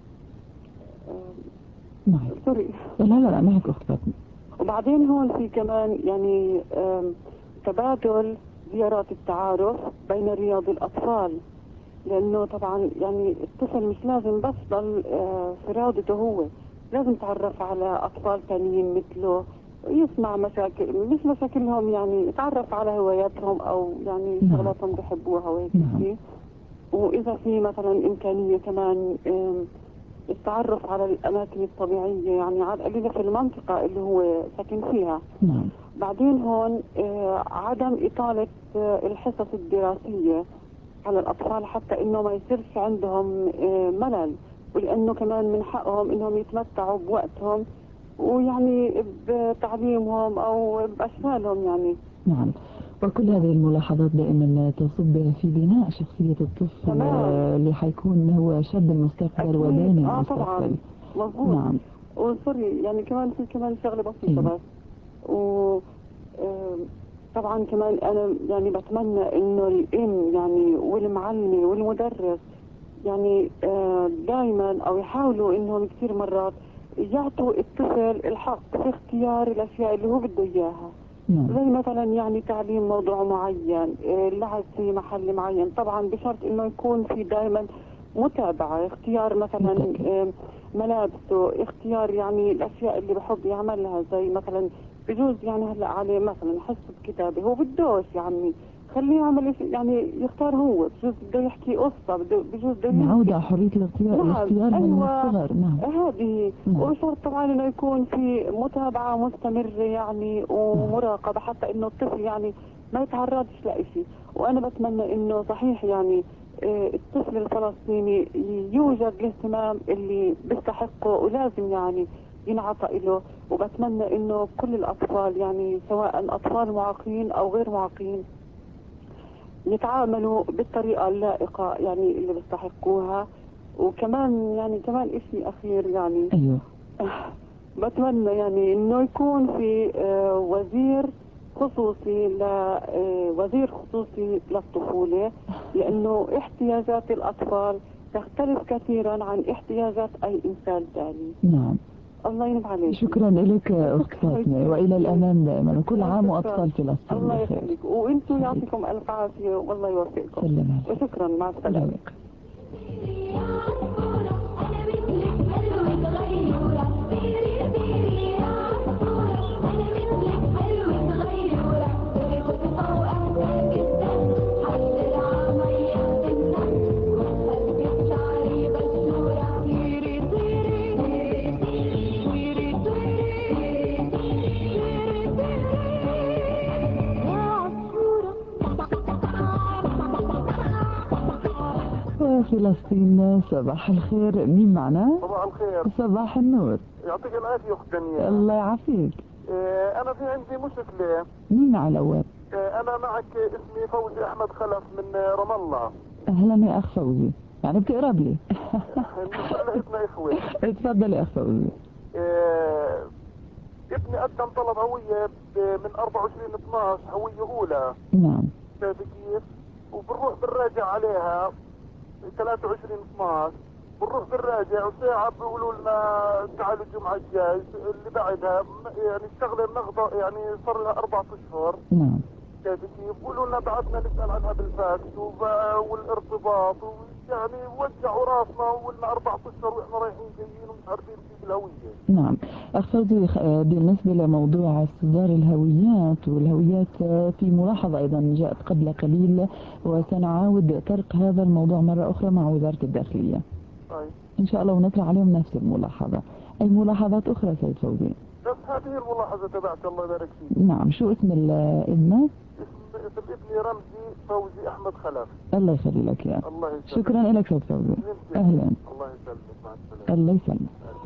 آم، معك. سوري. لا لا لا معك أخت فاطمة. وبعدين هون في كمان يعني آم، تبادل زيارات التعارف بين رياض الأطفال، لأنه طبعا يعني الطفل مش لازم بس ضل آه، في رياضته هو، لازم يتعرف على أطفال ثانيين مثله، يسمع مشاكل مش مشاكلهم، يعني يتعرف على هواياتهم أو يعني نعم. شغلاتهم بيحبوها وهيك نعم. شيء. وإذا في مثلا إمكانية كمان آم، التعرف على الأماكن الطبيعية يعني على القليلة في المنطقة اللي هو ساكن فيها. نعم. بعدين هون آه، عدم إطالة آه، الحصص الدراسية على الأطفال، حتى إنه ما يصيرش عندهم آه، ملل، ولأنه كمان من حقهم إنهم يتمتعوا بوقتهم ويعني بتعليمهم أو بأشغالهم يعني. نعم. وكل هذه الملاحظات دائما تصب في بناء شخصية الطفل تمام. آه، اللي حيكون هو شاب المستقبل أكيد. وباني آه طبعا المستقبل. مظبوط. نعم. وسوري يعني كمان في كمان شغلة بسيطة. أيوة. بس و آم، طبعا كمان انا يعني بتمنى انه الام يعني والمعلمه والمدرس يعني دائما او يحاولوا انهم كثير مرات يعطوا الطفل الحق في اختيار الاشياء اللي هو بده اياها. نعم. زي مثلا يعني تعليم موضوع معين، آه، اللعب في محل معين، طبعا بشرط انه يكون في دائما متابعة، اختيار مثلا بالتأكيد. آه، ملابسه، اختيار يعني الاشياء اللي بحب يعملها، زي مثلا بجوز يعني هلا عليه مثلا حصة كتابة، هو بدوش يا عمي خليه يعمل إيش- يعني يختار هو، بجوز بده يحكي قصة، بده بجوز بده نعود يحكي. على حرية الاختيار نعم، الاختيار من أيوة. الصغر. نعم. هذه نعم. وشرط طبعا انه يكون في متابعة مستمرة يعني ومراقبة، حتى انه الطفل يعني ما يتعرضش لإشي. وانا بتمنى انه صحيح يعني آه، الطفل الفلسطيني يوجد الاهتمام اللي بيستحقه ولازم يعني ينعطى له. وبتمنى انه كل الاطفال يعني سواء اطفال معاقين او غير معاقين يتعاملوا بالطريقة اللائقة يعني اللي بيستحقوها. وكمان يعني كمان اشي اخير يعني ايوه. بتمنى يعني انه يكون في آه، وزير خصوصي ل آه، وزير خصوصي للطفولة، لانه احتياجات الاطفال تختلف كثيرا عن احتياجات اي انسان ثاني. نعم. الله ينعم عليك. شكرا لك اخت فاطمة، والى الامام دائما، وكل عام واطفال فلسطين الله بخير. يخليك، وانتم يعطيكم الف عافية والله يوفقكم. سلم عليك. وشكرا، مع السلامة. فلسطين صباح الخير، مين معنا؟ صباح الخير. صباح النور. يعطيك العافية أخت دنيا. الله يعافيك. إيه، أنا في عندي مشكلة. مين على الأول؟ إيه، أنا معك، اسمي فوزي أحمد خلف من رام الله. أهلا يا أخ فوزي، يعني بتقرب لي. كلنا إخوة. اتفضل يا أخ فوزي. إيه، ابني قدم طلب هوية من أربعة وعشرين اثناشر، هوية أولى. نعم. شايف كيف؟ وبنروح بنراجع عليها ثلاثة وعشرين اثناشر، بنروح بنراجع وساعة بيقولوا لنا تعالوا الجمعة الجاي اللي بعدها، يعني الشغلة النهضة يعني صار لها أربعة أشهر. نعم. شايف كيف؟ بيقولوا لنا بعدنا نسأل عنها بالفاكس وب- والارتباط، ويعني وجعوا راسنا وقلنا أربعة أشهر وإحنا رايحين جايين ومش عارفين نجيب الهوية. نعم. أخ فوزي، خ- بالنسبة لموضوع استصدار الهويات والهويات، في ملاحظة أيضا جاءت قبل قليل، وسنعاود طرق هذا الموضوع مرة أخرى مع وزارة الداخلية. طيب. إن شاء الله، ونطلع عليهم نفس الملاحظة. أي ملاحظات أخرى سيد فوزي؟ بس هذه الملاحظة تبعت، الله يبارك فيك. نعم. شو اسم الابنة؟ اسم اسم ابني رمزي فوزي أحمد خلف. الله يخلي لك يا. الله يسلمك. شكرا لك سيد فوزي. أهلا. الله يسلمك، مع السلامة. الله يسلمك.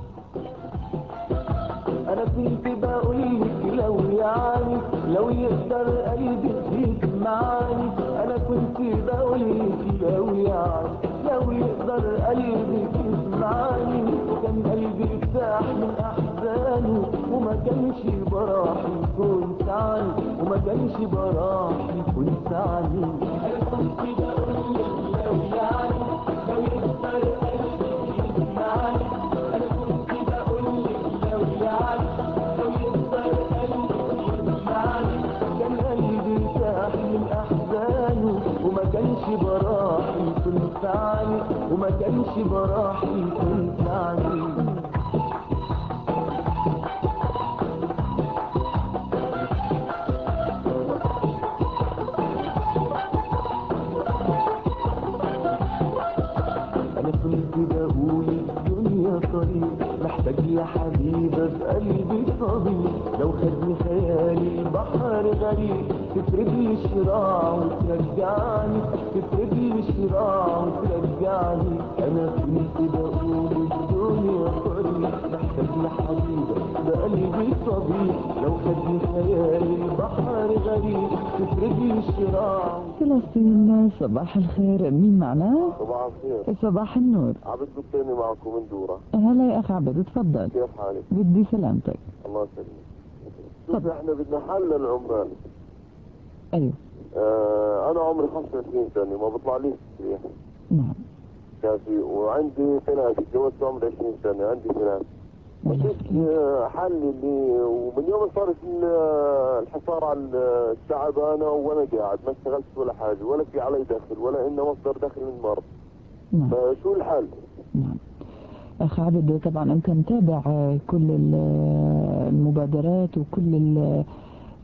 انا كنت بقول لك لو يعني لو يقدر قلبي فيك معاني، انا كنت بقول لك لو يعني لو يقدر قلبي فيك معاني، كان قلبي ارتاح من احزانه وما كانش براح يكون سعني، وما كانش براح يكون سعني. انا كنت بقول لك لو يعني لو يقدر قلبي فيك معاني، انا كنت بقول لك لو يعني لو يقدر قلبي يسمعني، كان قلبي ارتاح من احزانه وما كانش براح يكون سعني، وما كانش براح يكون سعني. انا كنت بقول الدنيا طريق محتاج لحبيبه بقلبي طبيب، لو خدني خيالي البحر غريب تفرد لي شراع وترجعني، تفرد لي شراع وترجعني. انا كنت بقول الدنيا طريق محتاج لحبيبه بقلبي طبيب، لو خدني خيالي البحر غريب تفرد لي شراع. فلسطين صباح الخير، مين معنا؟ صباح الخير. صباح النور. عبد بستاني معكم من دورة. هلا يا أخ عبد، اتفضل. كيف حالك؟ بدي سلامتك. الله يسلمك. شوف، احنا بدنا حل للعمال. أيوه. آه انا عمري خمسة وعشرين سنة، ما بطلع ليش تصريح نعم. كافي، وعندي ثلاثة، تجوزت عمري عشرين سنة، عندي ثلاثة. الله بديش يخليك. آه، حل اللي ومن يوم صارت ال- الحصار على الشعب، انا وانا قاعد ما اشتغلت ولا حاجة، ولا في علي دخل ولا انه مصدر دخل من مرض. نعم. فشو الحل؟ نعم. أخ عبد، طبعا أنت متابع كل ال- المبادرات وكل ال-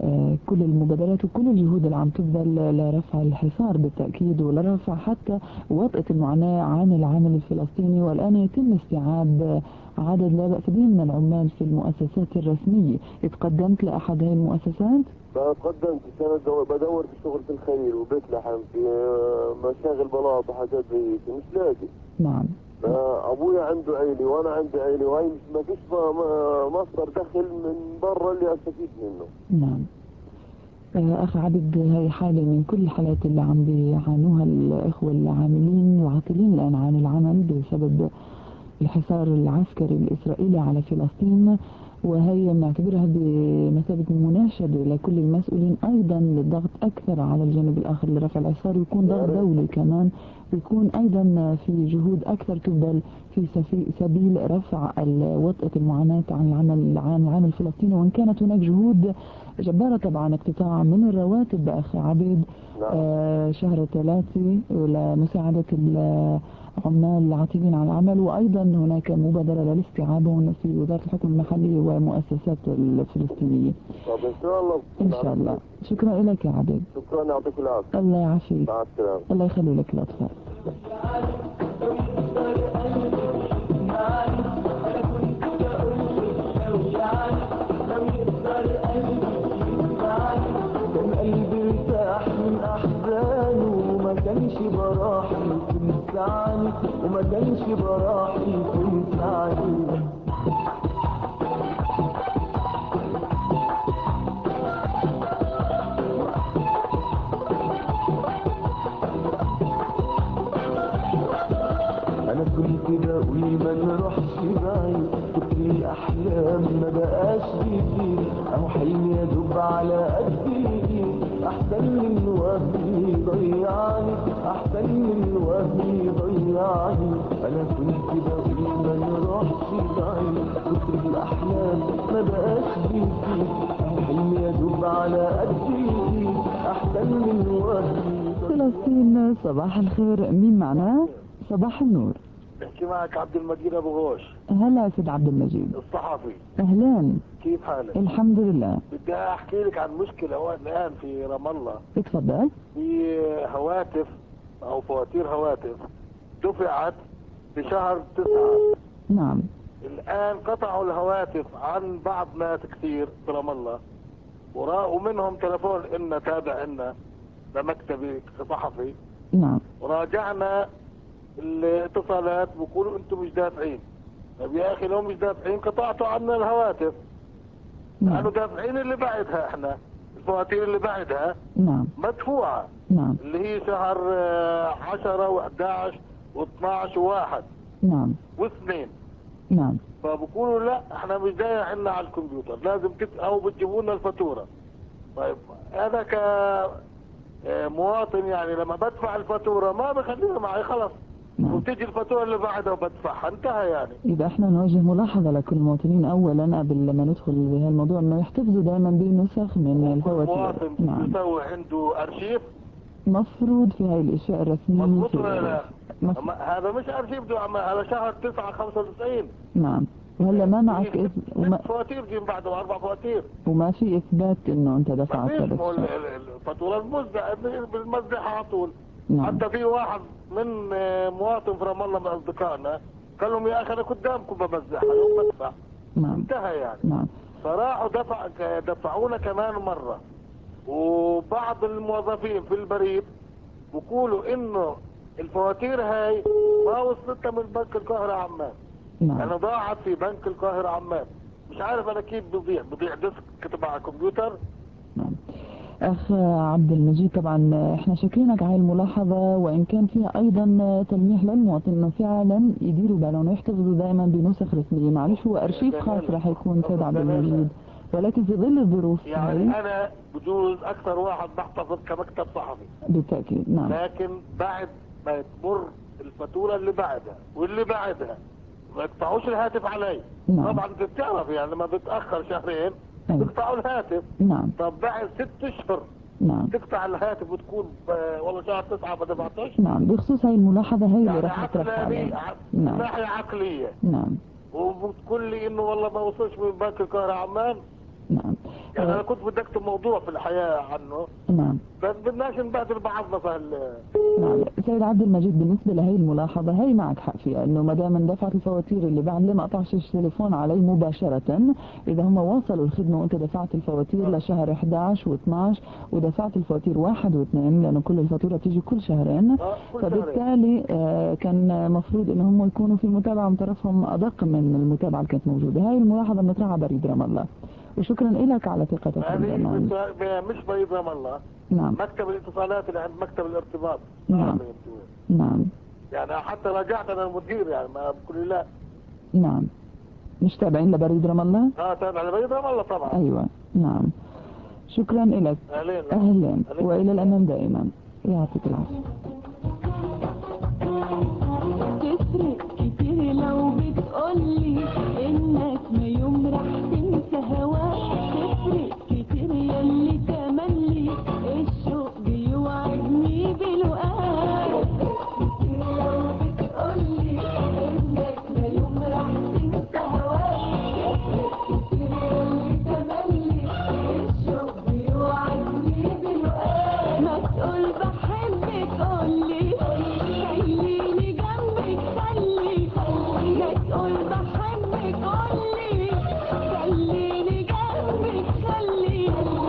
آه، كل المبادرات وكل الجهود اللي عم تبذل لرفع الحصار بالتأكيد ولرفع حتى وطأة المعاناة عن العامل الفلسطيني. والآن يتم استيعاب عدد لا بأس به من العمال في المؤسسات الرسمية. اتقدمت لأحد هذه المؤسسات؟ قدمت كان بدور في شغل في الخير وبيت لحم في مشاغل بلاط وحاجات زي هيك مش لاقي. نعم. ابويا عنده عيلي وانا عندي عيلي وهي ما فيش مصدر دخل من برا اللي استفيد منه. نعم. أخ عبد، هي حالة من كل الحالات اللي عم بيعانوها الإخوة العاملين العاطلين الآن عن العمل بسبب الحصار العسكري الإسرائيلي على فلسطين، وهي بنعتبرها بمثابة مناشدة لكل المسؤولين أيضا للضغط أكثر على الجانب الآخر لرفع الحصار، ويكون ضغط دولي كمان، ويكون أيضا في جهود أكثر تبذل في سبيل رفع وطأة المعاناة عن العمل عن العمل الفلسطيني. وإن كانت هناك جهود جبارة طبعا اقتطاع من الرواتب أخي عبيد آه شهر ثلاثة لمساعدة العمال العاطلين عن العمل، وأيضا هناك مبادرة للاستيعابهم في وزارة الحكم المحلي ومؤسسات الفلسطينية. طب إن شاء الله. إن شاء الله. شكرا لك يا عبيد. شكرا، يعطيك العافية. الله يعافيك. مع السلامة. الله يخلي لك الأطفال. قلبي ارتاح من احزانه وما كانش براحي تنسعني وما كانش براحي تنسعني. انا كنت بقول ما نروحش بعيد، كتر الاحلام ما بقاش بيطير، او حلمي يا دوب على قد الايد، احسن من وهم يضيعني، احسن من وهم يضيعني. انا كنت بقول ما نروحش بعيد، كتر الاحلام ما بقاش بيطير، او حلمي يا دوب على قد الايد، احسن من وهم. فلسطين صباح الخير، مين معنا؟ صباح النور. بحكي معك عبد المجيد ابو غوش. هلا سيد عبد المجيد. الصحفي. اهلا. كيف حالك؟ الحمد لله. بدي احكي لك عن مشكله هون الان في رام الله. اتفضل. في هواتف او فواتير هواتف دفعت بشهر تسعة. نعم. الان قطعوا الهواتف عن بعض ناس كثير في رام الله، وراءوا منهم تلفون إلنا تابع لنا لمكتبي كصحفي. نعم. وراجعنا الاتصالات بيقولوا انتم مش دافعين. طب يا اخي لو مش دافعين قطعتوا عنا الهواتف. نعم. قالوا دافعين اللي بعدها، احنا الفواتير اللي بعدها نعم. مدفوعة. نعم. اللي هي شهر عشرة وأحد عشر واثناش وواحد. نعم. واثنين. نعم. فبقولوا لا احنا مش دايع عنا على الكمبيوتر، لازم تت او بتجيبوا لنا الفاتورة. طيب انا كمواطن يعني لما بدفع الفاتورة ما بخليها معي خلص. نعم. وتجي الفاتورة اللي بعدها وبدفعها، انتهى يعني. إذا احنا نوجه ملاحظة لكل المواطنين أولا قبل ما ندخل بهذا الموضوع إنه يحتفظوا دائما بنسخ من الفواتير. المواطن نعم. يسوي عنده أرشيف. مفروض في هاي الأشياء الرسمية. مضبوط ولا لا؟ مف... هذا مش أرشيف دو على شهر تسعة خمسة وتسعين. نعم. وهلا ما معك إث... وما... فواتير جيم بعده أربع فواتير. وما في إثبات إنه أنت دفعت هذا الشيء. الفاتورة المزدحة بالمزدحة على طول. نعم. حتى في واحد من مواطن في رام الله من أصدقائنا قال لهم يا أخي أنا قدامكم بمزحها يوم بدفع. نعم. انتهى يعني. نعم. فراحوا دفع دفعونا كمان مرة. وبعض الموظفين في البريد بيقولوا إنه الفواتير هاي ما وصلتها من بنك القاهرة عمان. نعم. أنا ضاعت في بنك القاهرة عمان. مش عارف أنا كيف بضيع بضيع ديسك تبع الكمبيوتر. نعم. أخ عبد المجيد، طبعا احنا شاكرينك على الملاحظة، وإن كان فيها أيضا تلميح للمواطن إنه فعلا يديروا بالهم ويحتفظوا دائما بنسخ رسمية. معلش هو أرشيف خاص راح يكون سيد عبد المجيد، ولكن في ظل الظروف يعني هاي أنا بجوز أكثر واحد بحتفظ كمكتب صحفي بالتأكيد. نعم. لكن بعد ما تمر الفاتورة اللي بعدها واللي بعدها ما يقطعوش الهاتف علي. نعم. طبعا انت بتعرف يعني لما بتأخر شهرين بيقطعوا الهاتف. نعم. طب بعد ست اشهر نعم. تقطع الهاتف وتكون والله شهر تسعة ما دفعتش. نعم. بخصوص هاي الملاحظة هي اللي يعني راح تطرح علينا. نعم. ناحية عقلية. نعم. وبتقول لي انه والله ما وصلش من بنك القاهرة عمان. نعم. يعني انا كنت بدي اكتب موضوع في الحياه عنه، نعم بس بدناش نبهدل بعضنا في هال نعم. سيد عبد المجيد، بالنسبة لهي الملاحظة هي معك حق فيها، انه ما دام اندفعت الفواتير اللي بعد ما قطعش التليفون علي مباشرة، اذا هم وصلوا الخدمة وانت دفعت الفواتير لشهر احد عشر و12 ودفعت الفواتير واحد واثنين، لانه كل الفاتورة بتيجي كل شهرين، آه، كل فبالتالي آه كان مفروض ان هم يكونوا في متابعة من طرفهم ادق من المتابعة اللي كانت موجودة. هاي الملاحظة بنطرحها بريد رام الله، وشكرا لك على ثقتك هذه بالبرنامج. بس- مش بريد رام الله، نعم مكتب الاتصالات اللي عند مكتب الارتباط. نعم نعم يعني حتى راجعت انا المدير، يعني ما بقول لي لا. نعم. مش تابعين لبريد رام الله؟ اه تابع لبريد رام الله طبعا. ايوه نعم. شكرا لك. اهلين اهلا أهلين. والى الامام دائما. يعطيك العافيه. تفرق كتير لو بتقولي انك ما يوم راح تنسى هواك، تفرق كتير ياللي تملي الشوق بيوعدني بلقاك، كتير لو بتقولي انك ما يوم راح تنسى هواك، كتير ياللي تملي الشوق بيوعدني بلقاك، ما تقول بحبك قولي خليني جنبك خلي، ما تقول بحبك قولي خليني جنبك خلي،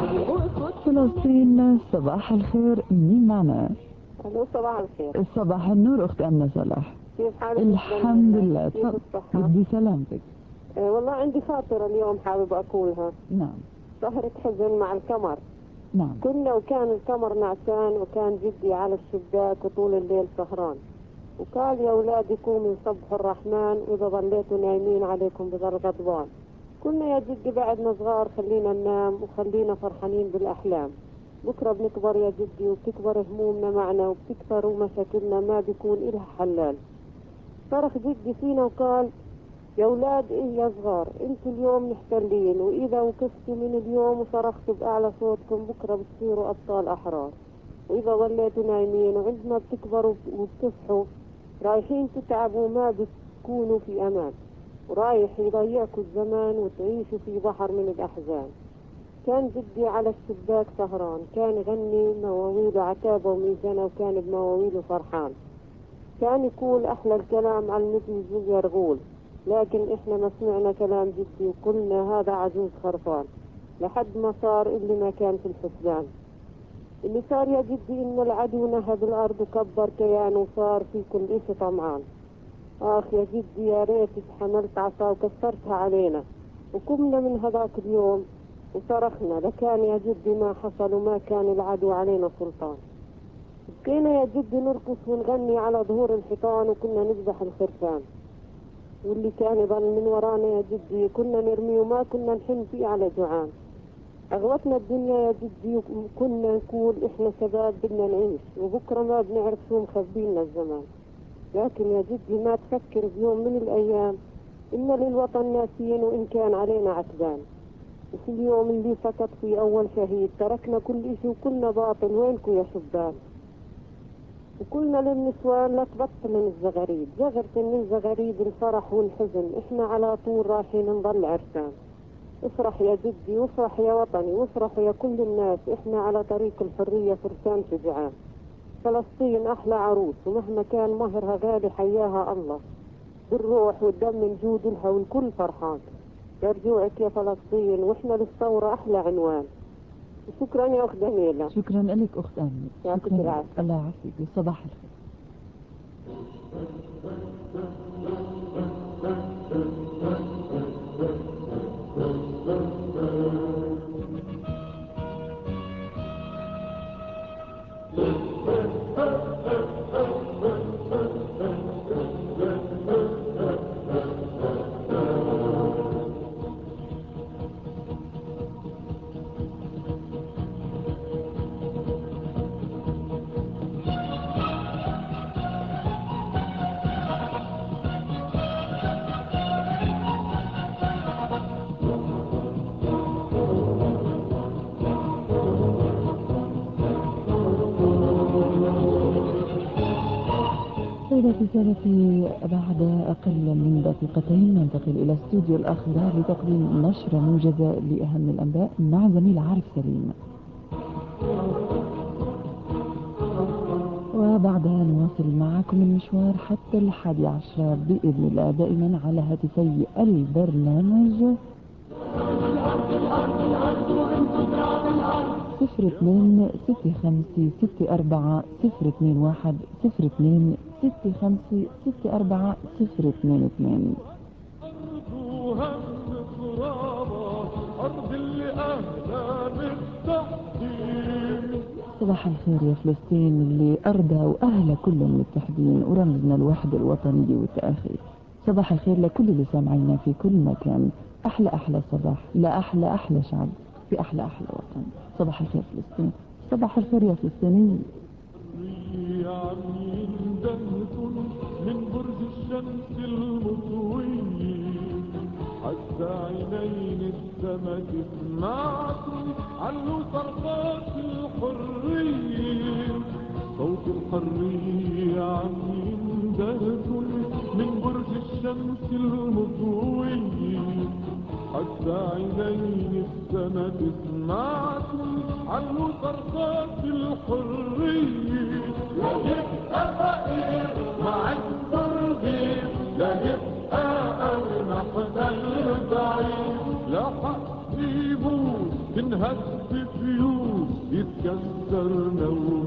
وخد فلسطين صباح الخير، مين معنا؟ الو صباح الخير، صباح النور اخت امنه صلاح. كيف حالك؟ الحمد لله. كيف تفضل. الصحة؟ بدي سلامتك. آه والله عندي خاطرة اليوم حابب أقولها. نعم سهرة حزن مع القمر. نعم كنا وكان القمر نعسان، وكان جدي على الشباك وطول الليل سهران، وقال يا أولادي قوموا سبحوا الرحمن، وإذا ظليتوا نايمين عليكم بظل غضبان. كنا يا جدي بعدنا صغار خلينا ننام وخلينا فرحانين بالأحلام، بكرة بنكبر يا جدي وبتكبر همومنا معنا وبتكثر مشاكلنا ما بيكون إلها حلال. صرخ جدي فينا وقال يا أولاد إيه يا صغار، انتوا اليوم محتلين، وإذا وقفتوا من اليوم وصرختوا بأعلى صوتكم بكرة بتصيروا أبطال أحرار، وإذا ظليتوا نايمين وعندما بتكبروا وبتصحوا رايحين تتعبوا ما بتكونوا في أمان، ورايح يضيعكوا الزمان وتعيشوا في بحر من الأحزان. كان جدي على الشباك سهران، كان يغني مواويله عتابة وميزانة، وكان بمواويله فرحان، كان يقول أحلى الكلام على المثل زي يرغول، لكن إحنا ما سمعنا كلام جدي وقلنا هذا عجوز خرفان، لحد ما صار اللي ما كان في الحسبان. اللي صار يا جدي إن العدو نهب الأرض وكبر كيان، وصار في كل إشي طمعان. آخ يا جدي يا ريت اتحملت عصا وكسرتها علينا، وقمنا من هذاك اليوم وصرخنا لكان يا جدي ما حصل، وما كان العدو علينا سلطان. بقينا يا جدي نرقص ونغني على ظهور الحيطان، وكنا نذبح الخرفان، واللي كان يضل من ورانا يا جدي كنا نرميه وما كنا نحن فيه على جوعان. أغوتنا الدنيا يا جدي وكنا نقول إحنا شباب بدنا نعيش، وبكرة ما بنعرف شو مخبينا الزمان. لكن يا جدي ما تفكر بيوم من الأيام إن للوطن ناسين وإن كان علينا عتبان، وفي اليوم اللي سقط في أول شهيد تركنا كل إشي وكلنا باطل، وينكو يا شبان؟ وكلنا للنسوان لا تبطلن الزغاريد، زغرت من الزغاريد الفرح والحزن، إحنا على طول رايحين نضل عرسان. افرح يا جدي وافرح يا وطني وافرحوا يا كل الناس، إحنا على طريق الحرية فرسان شجعان. فلسطين أحلى عروس، ومهما كان مهرها غالي حياها الله، بالروح والدم نجود لها والكل فرحان. يا رجوعك يا فلسطين وإحنا للثورة أحلى عنوان. شكرا يا أخت جميلة. شكرا لك اخت امنه. يعطيك شكرا لك. العافية. الله يعافيك. صباح الخير. سادتي سادتي، بعد أقل من دقيقتين ننتقل إلى استوديو الأخبار لتقديم نشرة موجزة لأهم الأنباء مع زميل عارف سليم، وبعدها نواصل معكم المشوار حتى الحادي عشر بإذن الله، دائما على هاتفي البرنامج صفر اثنين ستة خمسة ستة أربعة صفر اثنين واحد صفر اثنين ستة خمسة ستة أربعة صفر اثنين اثنين. أرضها الترابة أرض اللي أهلها بالتحديد. صباح الخير يا فلسطين اللي أرضها وأهلها كلهم متحدين ورمزنا الوحدة الوطنية والتآخي. صباح الخير لكل اللي سامعينا في كل مكان. أحلى أحلى صباح، لا أحلى أحلى شعب في أحلى أحلى وطن. صباح الخير فلسطين، صباح الخير يا فلسطينيين. من برج الشمس المطوي حتى عينين السما تسمعكم علوا صرخات الحرية. صوت الحرية عم يندهكم من برج الشمس المطوي حتى عينين السما تسمعكم علوا صرخات الحرية. لا يبقى فقير مع الترغيب، لا يبقى أغنى حتى الضعيف، لا حق يموت تنهد فيوز يتكسر نوم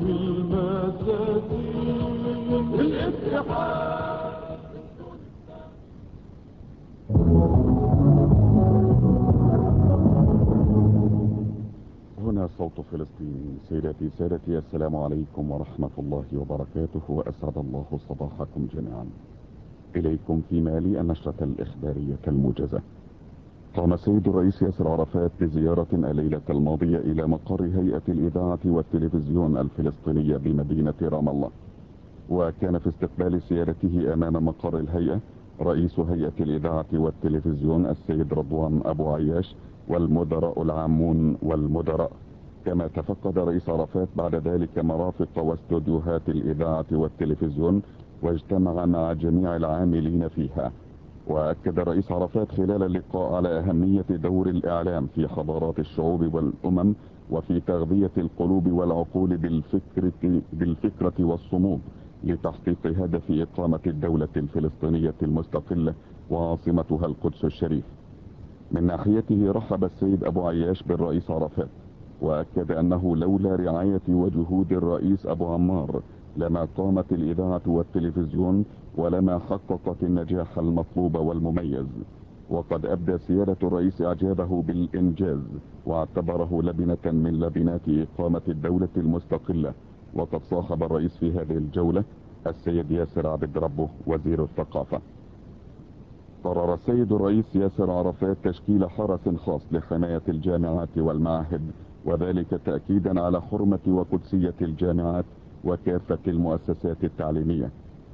المساكين. الاتحاد هنا صوت فلسطين. سيداتي سادتي، السلام عليكم ورحمة الله وبركاته، وأسعد الله صباحكم جميعا. إليكم في مالي النشرة الإخبارية الموجزة. قام السيد الرئيس ياسر عرفات بزيارة الليلة الماضية إلى مقر هيئة الإذاعة والتلفزيون الفلسطينية بمدينة رام الله، وكان في استقبال سيادته أمام مقر الهيئة رئيس هيئة الإذاعة والتلفزيون السيد رضوان أبو عياش والمدراء العامون والمدراء. كما تفقد رئيس عرفات بعد ذلك مرافق واستوديوهات الإذاعة والتلفزيون واجتمع مع جميع العاملين فيها. وأكد رئيس عرفات خلال اللقاء على أهمية دور الإعلام في حضارات الشعوب والأمم وفي تغذية القلوب والعقول بالفكرة, بالفكرة والصمود لتحقيق هدف إقامة الدولة الفلسطينية المستقلة وعاصمتها القدس الشريف. من ناحيته رحب السيد أبو عياش بالرئيس عرفات، وأكد أنه لولا رعاية وجهود الرئيس أبو عمار لما قامت الإذاعة والتلفزيون ولما حققت النجاح المطلوب والمميز. وقد أبدى سيادة الرئيس إعجابه بالإنجاز واعتبره لبنة من لبنات إقامة الدولة المستقلة. وقد صاحب الرئيس في هذه الجولة السيد ياسر عبد ربه وزير الثقافة. قرر السيد الرئيس ياسر عرفات تشكيل حرس خاص لحماية الجامعات والمعاهد، وذلك تأكيدا على حرمة وقدسية الجامعات وكافة المؤسسات التعليمية.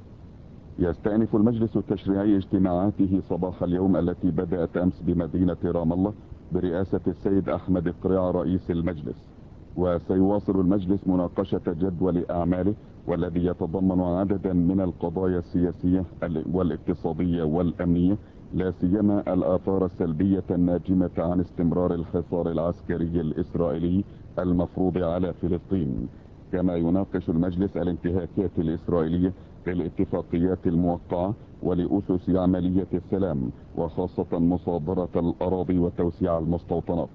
يستأنف المجلس التشريعي اجتماعاته صباح اليوم التي بدأت أمس بمدينة رام الله برئاسة السيد أحمد قريع رئيس المجلس، وسيواصل المجلس مناقشة جدول أعماله والذي يتضمن عددا من القضايا السياسية والاقتصادية والأمنية، لا سيما الآثار السلبية الناجمة عن استمرار الحصار العسكري الإسرائيلي المفروض على فلسطين. كما يناقش المجلس الانتهاكات الإسرائيلية للاتفاقيات الموقعة ولأسس عملية السلام، وخاصة مصادرة الأراضي وتوسيع المستوطنات.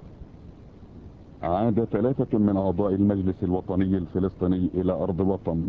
عاد ثلاثة من أعضاء المجلس الوطني الفلسطيني إلى أرض الوطن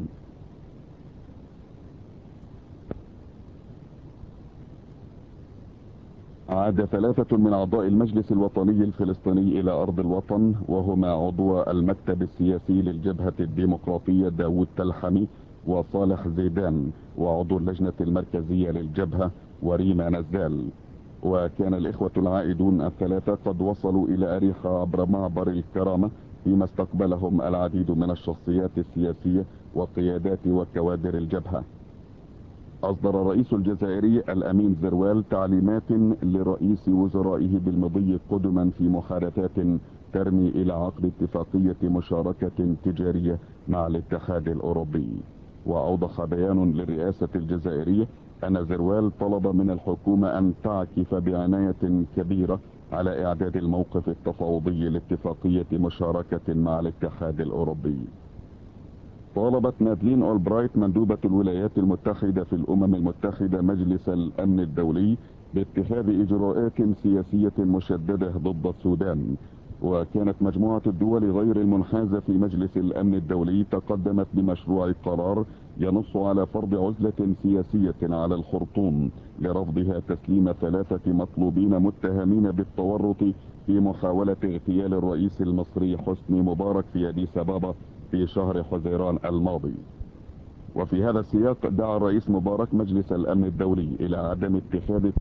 عاد ثلاثة من أعضاء المجلس الوطني الفلسطيني إلى أرض الوطن، وهما عضو المكتب السياسي للجبهة الديمقراطية داود تلحمي وصالح زيدان، وعضو اللجنة المركزية للجبهة وريما نزال. وكان الإخوة العائدون الثلاثة قد وصلوا إلى أريحة عبر معبر الكرامة، فيما استقبلهم العديد من الشخصيات السياسية وقيادات وكوادر الجبهة. أصدر الرئيس الجزائري الأمين زروال تعليمات لرئيس وزرائه بالمضي قدما في محادثات ترمي إلى عقد اتفاقية مشاركة تجارية مع الاتحاد الأوروبي. وأوضح بيان للرئاسة الجزائرية أن زروال طلب من الحكومة أن تعكف بعناية كبيرة على إعداد الموقف التفاوضي لاتفاقية مشاركة مع الاتحاد الأوروبي. طالبت مادلين أولبرايت مندوبة الولايات المتحدة في الأمم المتحدة مجلس الأمن الدولي باتخاذ إجراءات سياسية مشددة ضد السودان. وكانت مجموعة الدول غير المنحازة في مجلس الأمن الدولي تقدمت بمشروع قرار ينص على فرض عزلة سياسية على الخرطوم لرفضها تسليم ثلاثة مطلوبين متهمين بالتورط في محاولة اغتيال الرئيس المصري حسني مبارك في أديس أبابا في شهر حزيران الماضي. وفي هذا السياق دعا الرئيس مبارك مجلس الأمن الدولي إلى عدم اتخاذ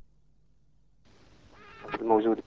الموجود.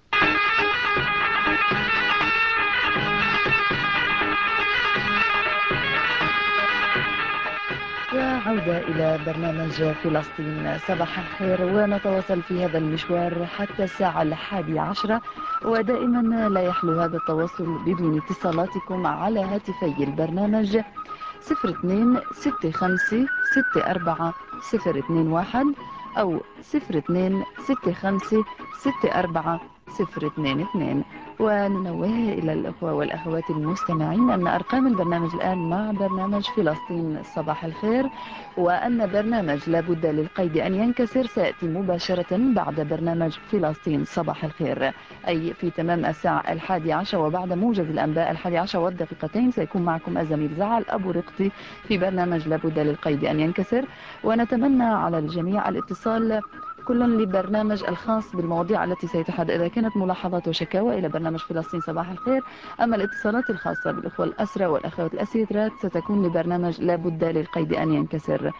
وعودة إلى برنامج فلسطين صباح الخير، ونتواصل في هذا المشوار حتى الساعة الحادية عشرة، ودائما لا يحلو هذا التواصل بدون اتصالاتكم على هاتفي البرنامج صفر اثنين ستة خمسة ستة أربعة صفر اثنين واحد أو صفر اثنين ستة خمسة ستة أربعة صفر اثنين اثنين. وننوه إلى الأخوة والأخوات المستمعين أن أرقام البرنامج الآن مع برنامج فلسطين صباح الخير، وأن برنامج لابد للقيد أن ينكسر سيأتي مباشرة بعد برنامج فلسطين صباح الخير، أي في تمام الساعة الحادية عشر وبعد موجز الأنباء الحادية عشر والدقيقتين سيكون معكم الزميل زعل أبو رقطي في برنامج لابد للقيد أن ينكسر. ونتمنى على الجميع الاتصال كل لبرنامج الخاص بالمواضيع التي سيتحدث إذا كانت ملاحظات وشكاوى إلى برنامج فلسطين صباح الخير. أما الاتصالات الخاصة بالأخوة الأسرى والأخوات الأسيرات ستكون لبرنامج لابد للقيد أن ينكسر.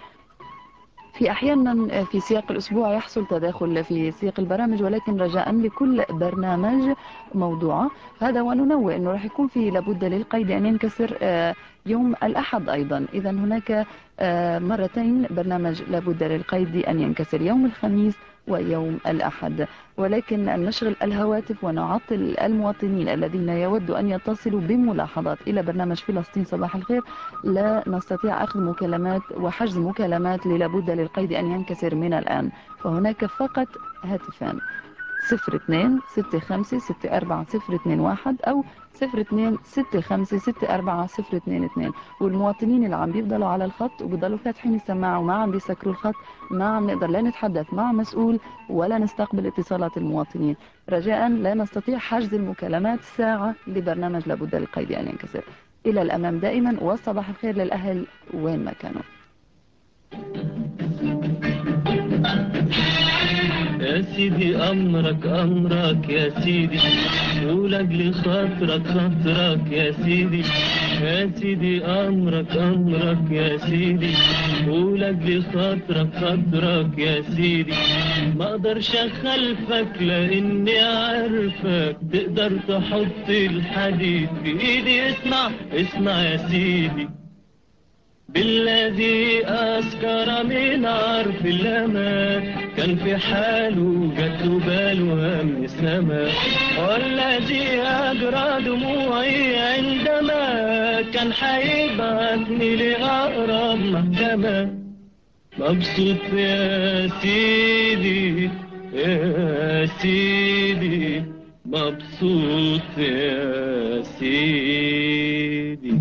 في أحيانا في سياق الأسبوع يحصل تداخل في سياق البرامج، ولكن رجاء لكل برنامج موضوعه هذا. وننوه أنه راح يكون في لابد للقيد أن ينكسر يوم الأحد أيضا، إذا هناك مرتين برنامج لابد للقيد أن ينكسر، يوم الخميس ويوم الأحد. ولكن نشغل الهواتف ونعطل المواطنين الذين يودوا أن يتصلوا بملاحظات إلى برنامج فلسطين صباح الخير. لا نستطيع أخذ مكالمات وحجز مكالمات للابد للقيد أن ينكسر من الآن، فهناك فقط هاتفان صفر اثنين ستة خمسة ستة أربعة صفر اثنين واحد أو صفر اثنين ستة خمسة ستة أربعة صفر اثنين اثنين. والمواطنين اللي عم بيفضلوا على الخط وبيضلوا فاتحين السماعة وما عم بيسكروا الخط ما عم نقدر لا نتحدث مع مسؤول ولا نستقبل اتصالات المواطنين. رجاء لا نستطيع حجز المكالمات ساعة لبرنامج لابد للقيد أن ينكسر. إلى الأمام دائما، والصباح الخير للأهل وين ما كانوا. يا سيدي أمرك أمرك يا سيدي، ولأجل خاطرك خاطرك يا سيدي. يا سيدي أمرك أمرك يا سيدي، ولأجل خاطرك خاطرك يا سيدي. ما أقدرش أخلفك لأني عارفك تقدر تحط الحديد في إيدي. اسمع اسمع يا سيدي، بالذي أسكر من عرف الأمان كان في حاله جات له باله هم السماء، والذي أجرى دموعي عندما كان حيبعتني لأقرب محكمة. مبسوط يا سيدي يا سيدي، مبسوط يا سيدي.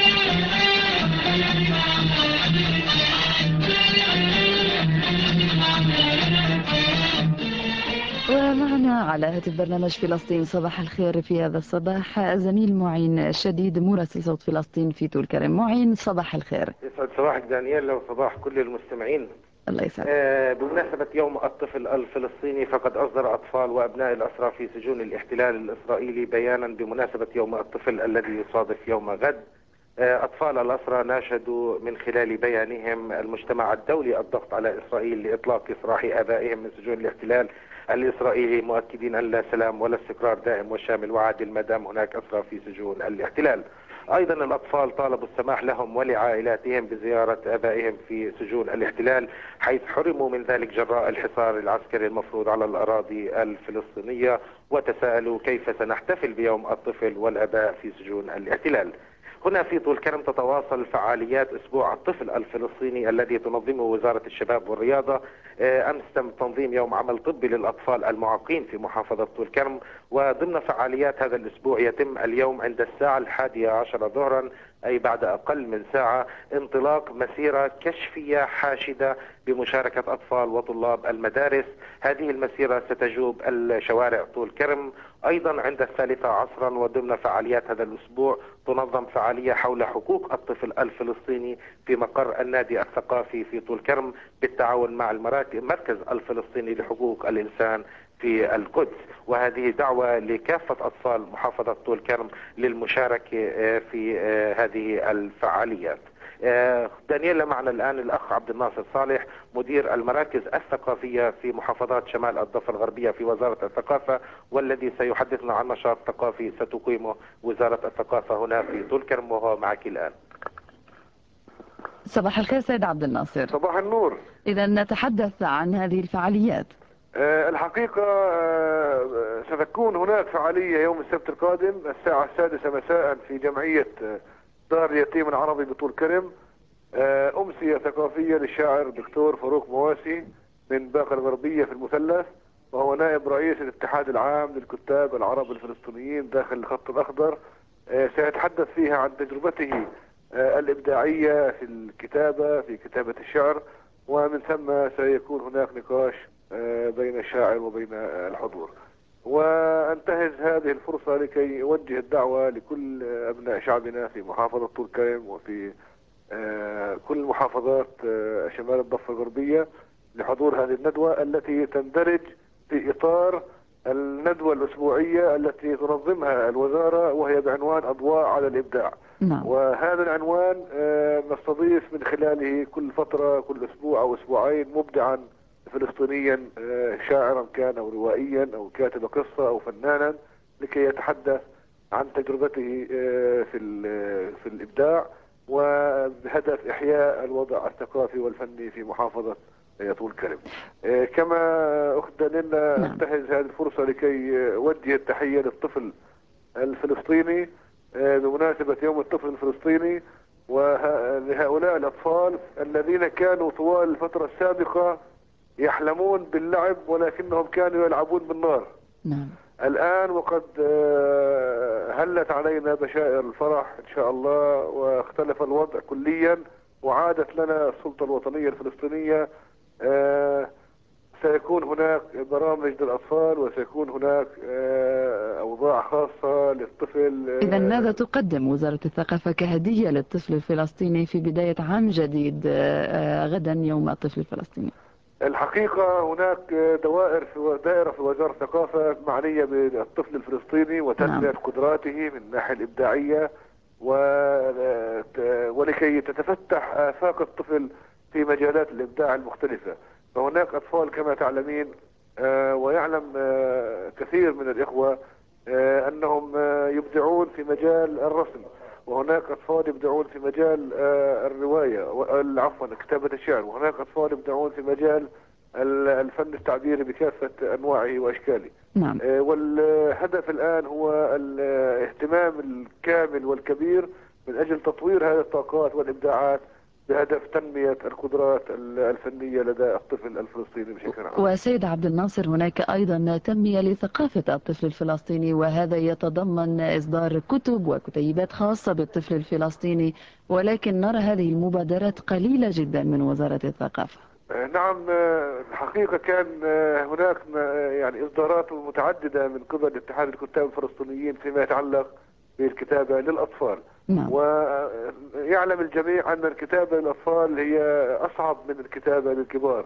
ومعنا على هاتف برنامج فلسطين صباح الخير في هذا الصباح الزميل معين الشديد مراسل صوت فلسطين في طول كرم. معين صباح الخير. يسعد صباحك دانيال وصباح كل المستمعين. الله يسعدك. آه بمناسبة يوم الطفل الفلسطيني، فقد أصدر أطفال وأبناء الأسرى في سجون الاحتلال الإسرائيلي بيانا بمناسبة يوم الطفل الذي يصادف يوم غد. آه أطفال الأسرى ناشدوا من خلال بيانهم المجتمع الدولي الضغط على إسرائيل لإطلاق سراح آبائهم من سجون الاحتلال الإسرائيلي، مؤكدين أن لا سلام ولا استقرار دائم وشامل وعادل ما دام هناك أسرى في سجون الاحتلال. أيضا الأطفال طالبوا السماح لهم ولعائلاتهم بزيارة آبائهم في سجون الاحتلال، حيث حرموا من ذلك جراء الحصار العسكري المفروض على الأراضي الفلسطينية، وتساءلوا كيف سنحتفل بيوم الطفل والآباء في سجون الاحتلال. هنا في طول كرم تتواصل فعاليات أسبوع الطفل الفلسطيني الذي تنظمه وزارة الشباب والرياضة. أمس تم تنظيم يوم عمل طبي للأطفال المعاقين في محافظة طول كرم، وضمن فعاليات هذا الأسبوع يتم اليوم عند الساعة الحادية عشرة ظهرا، أي بعد أقل من ساعة، انطلاق مسيرة كشفية حاشدة بمشاركة أطفال وطلاب المدارس. هذه المسيرة ستجوب الشوارع طول كرم. أيضا عند الثالثة عصرا وضمن فعاليات هذا الأسبوع تنظم فعالية حول حقوق الطفل الفلسطيني في مقر النادي الثقافي في طول كرم بالتعاون مع المركز الفلسطيني لحقوق الإنسان في القدس، وهذه دعوة لكافة أطفال محافظة طول كرم للمشاركة في هذه الفعاليات. دانييلا معنا الآن الأخ عبد الناصر صالح مدير المراكز الثقافية في محافظات شمال الضفة الغربية في وزارة الثقافة، والذي سيحدثنا عن نشاط ثقافي ستقيمه وزارة الثقافة هنا في طول كرم، وهو معك الآن. صباح الخير سيد عبد الناصر. صباح النور. إذا نتحدث عن هذه الفعاليات. أه الحقيقة أه ستكون هناك فعالية يوم السبت القادم الساعة السادسة مساء في جمعية دار اليتيم العربي بطول كرم، أه أمسية ثقافية للشاعر الدكتور فاروق مواسي من باقة الغربية في المثلث، وهو نائب رئيس الاتحاد العام للكتاب العرب الفلسطينيين داخل الخط الأخضر. أه سيتحدث فيها عن تجربته أه الإبداعية في الكتابة في كتابة الشعر، ومن ثم سيكون هناك نقاش بين الشاعر وبين الحضور. وانتهز هذه الفرصة لكي أوجه الدعوة لكل أبناء شعبنا في محافظة طول كرم وفي كل محافظات شمال الضفة الغربية لحضور هذه الندوة التي تندرج في إطار الندوة الأسبوعية التي تنظمها الوزارة، وهي بعنوان أضواء على الإبداع. نعم. وهذا العنوان نستضيف من خلاله كل فترة كل أسبوع أو أسبوعين مبدعا فلسطينيا، شاعرا كان أو روائيا أو كاتب قصة أو فنانا، لكي يتحدث عن تجربته في في الإبداع وبهدف إحياء الوضع الثقافي والفني في محافظة طول كرم. كما أخت دانيلا أنتهز هذه الفرصة لكي أوجه التحية للطفل الفلسطيني بمناسبة يوم الطفل الفلسطيني، ولهؤلاء الأطفال الذين كانوا طوال الفترة السابقة يحلمون باللعب ولكنهم كانوا يلعبون بالنار. نعم. الآن وقد هلت علينا بشائر الفرح إن شاء الله، واختلف الوضع كليا وعادت لنا السلطة الوطنية الفلسطينية. سيكون هناك برامج للأطفال وسيكون هناك أوضاع خاصة للطفل. إذا ماذا تقدم وزارة الثقافة كهدية للطفل الفلسطيني في بداية عام جديد غدا يوم الطفل الفلسطيني؟ الحقيقة هناك دوائر في دائرة في وزارة الثقافة معنية بالطفل الفلسطيني وتنمية نعم. قدراته من الناحية الإبداعية و... ولكي تتفتح آفاق الطفل في مجالات الإبداع المختلفة. فهناك أطفال كما تعلمين ويعلم كثير من الإخوة أنهم يبدعون في مجال الرسم، وهناك أطفال يبدعون في مجال الرواية عفوا كتابة الشعر، وهناك أطفال يبدعون في مجال الفن التعبيري بكافة أنواعه وأشكاله. نعم. والهدف الآن هو الاهتمام الكامل والكبير من أجل تطوير هذه الطاقات والإبداعات بهدف تنمية القدرات الفنية لدى الطفل الفلسطيني بشكل عام. وسيد عبد الناصر، هناك أيضا تنمية لثقافة الطفل الفلسطيني، وهذا يتضمن إصدار كتب وكتيبات خاصة بالطفل الفلسطيني، ولكن نرى هذه المبادرات قليلة جدا من وزارة الثقافة. نعم، الحقيقة كان هناك يعني إصدارات متعددة من قبل اتحاد الكتاب الفلسطينيين فيما يتعلق بالكتابة للأطفال. نعم. ويعلم الجميع أن الكتابة للأطفال هي أصعب من الكتابة للكبار،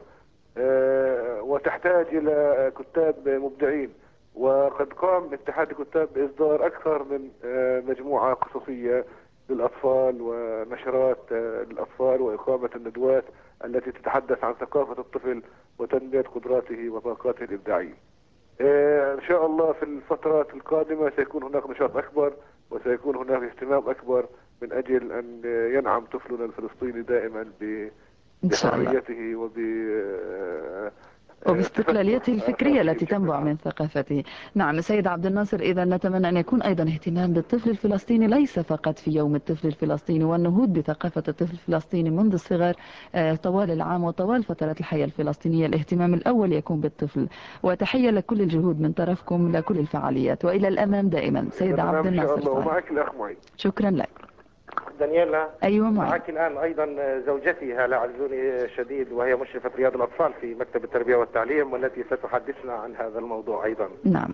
وتحتاج إلى كتاب مبدعين، وقد قام اتحاد الكتاب بإصدار أكثر من مجموعة قصصية للأطفال ونشرات للأطفال وإقامة الندوات التي تتحدث عن ثقافة الطفل وتنمية قدراته وطاقاته الإبداعية. إن شاء الله في الفترات القادمة سيكون هناك نشاط أكبر وسيكون هناك اهتمام أكبر من أجل أن ينعم طفلنا الفلسطيني دائما بحريته وباستقلاليته الفكرية التي تنبع من ثقافته. نعم سيد عبد الناصر، إذا نتمنى أن يكون أيضا اهتمام بالطفل الفلسطيني ليس فقط في يوم الطفل الفلسطيني، والنهوض بثقافة الطفل الفلسطيني منذ الصغر طوال العام وطوال فترة الحياة الفلسطينية. الاهتمام الأول يكون بالطفل، وتحية لكل الجهود من طرفكم لكل الفعاليات، وإلى الأمام دائما. سيد عبد الناصر إن شاء الله. ومعك الأخ معين. شكرا لك. دانييلا. أيوة معي. معك الآن أيضا زوجتي هالة عزوني شديد، وهي مشرفة رياض الأطفال في مكتب التربية والتعليم، والتي ستحدثنا عن هذا الموضوع أيضا. نعم.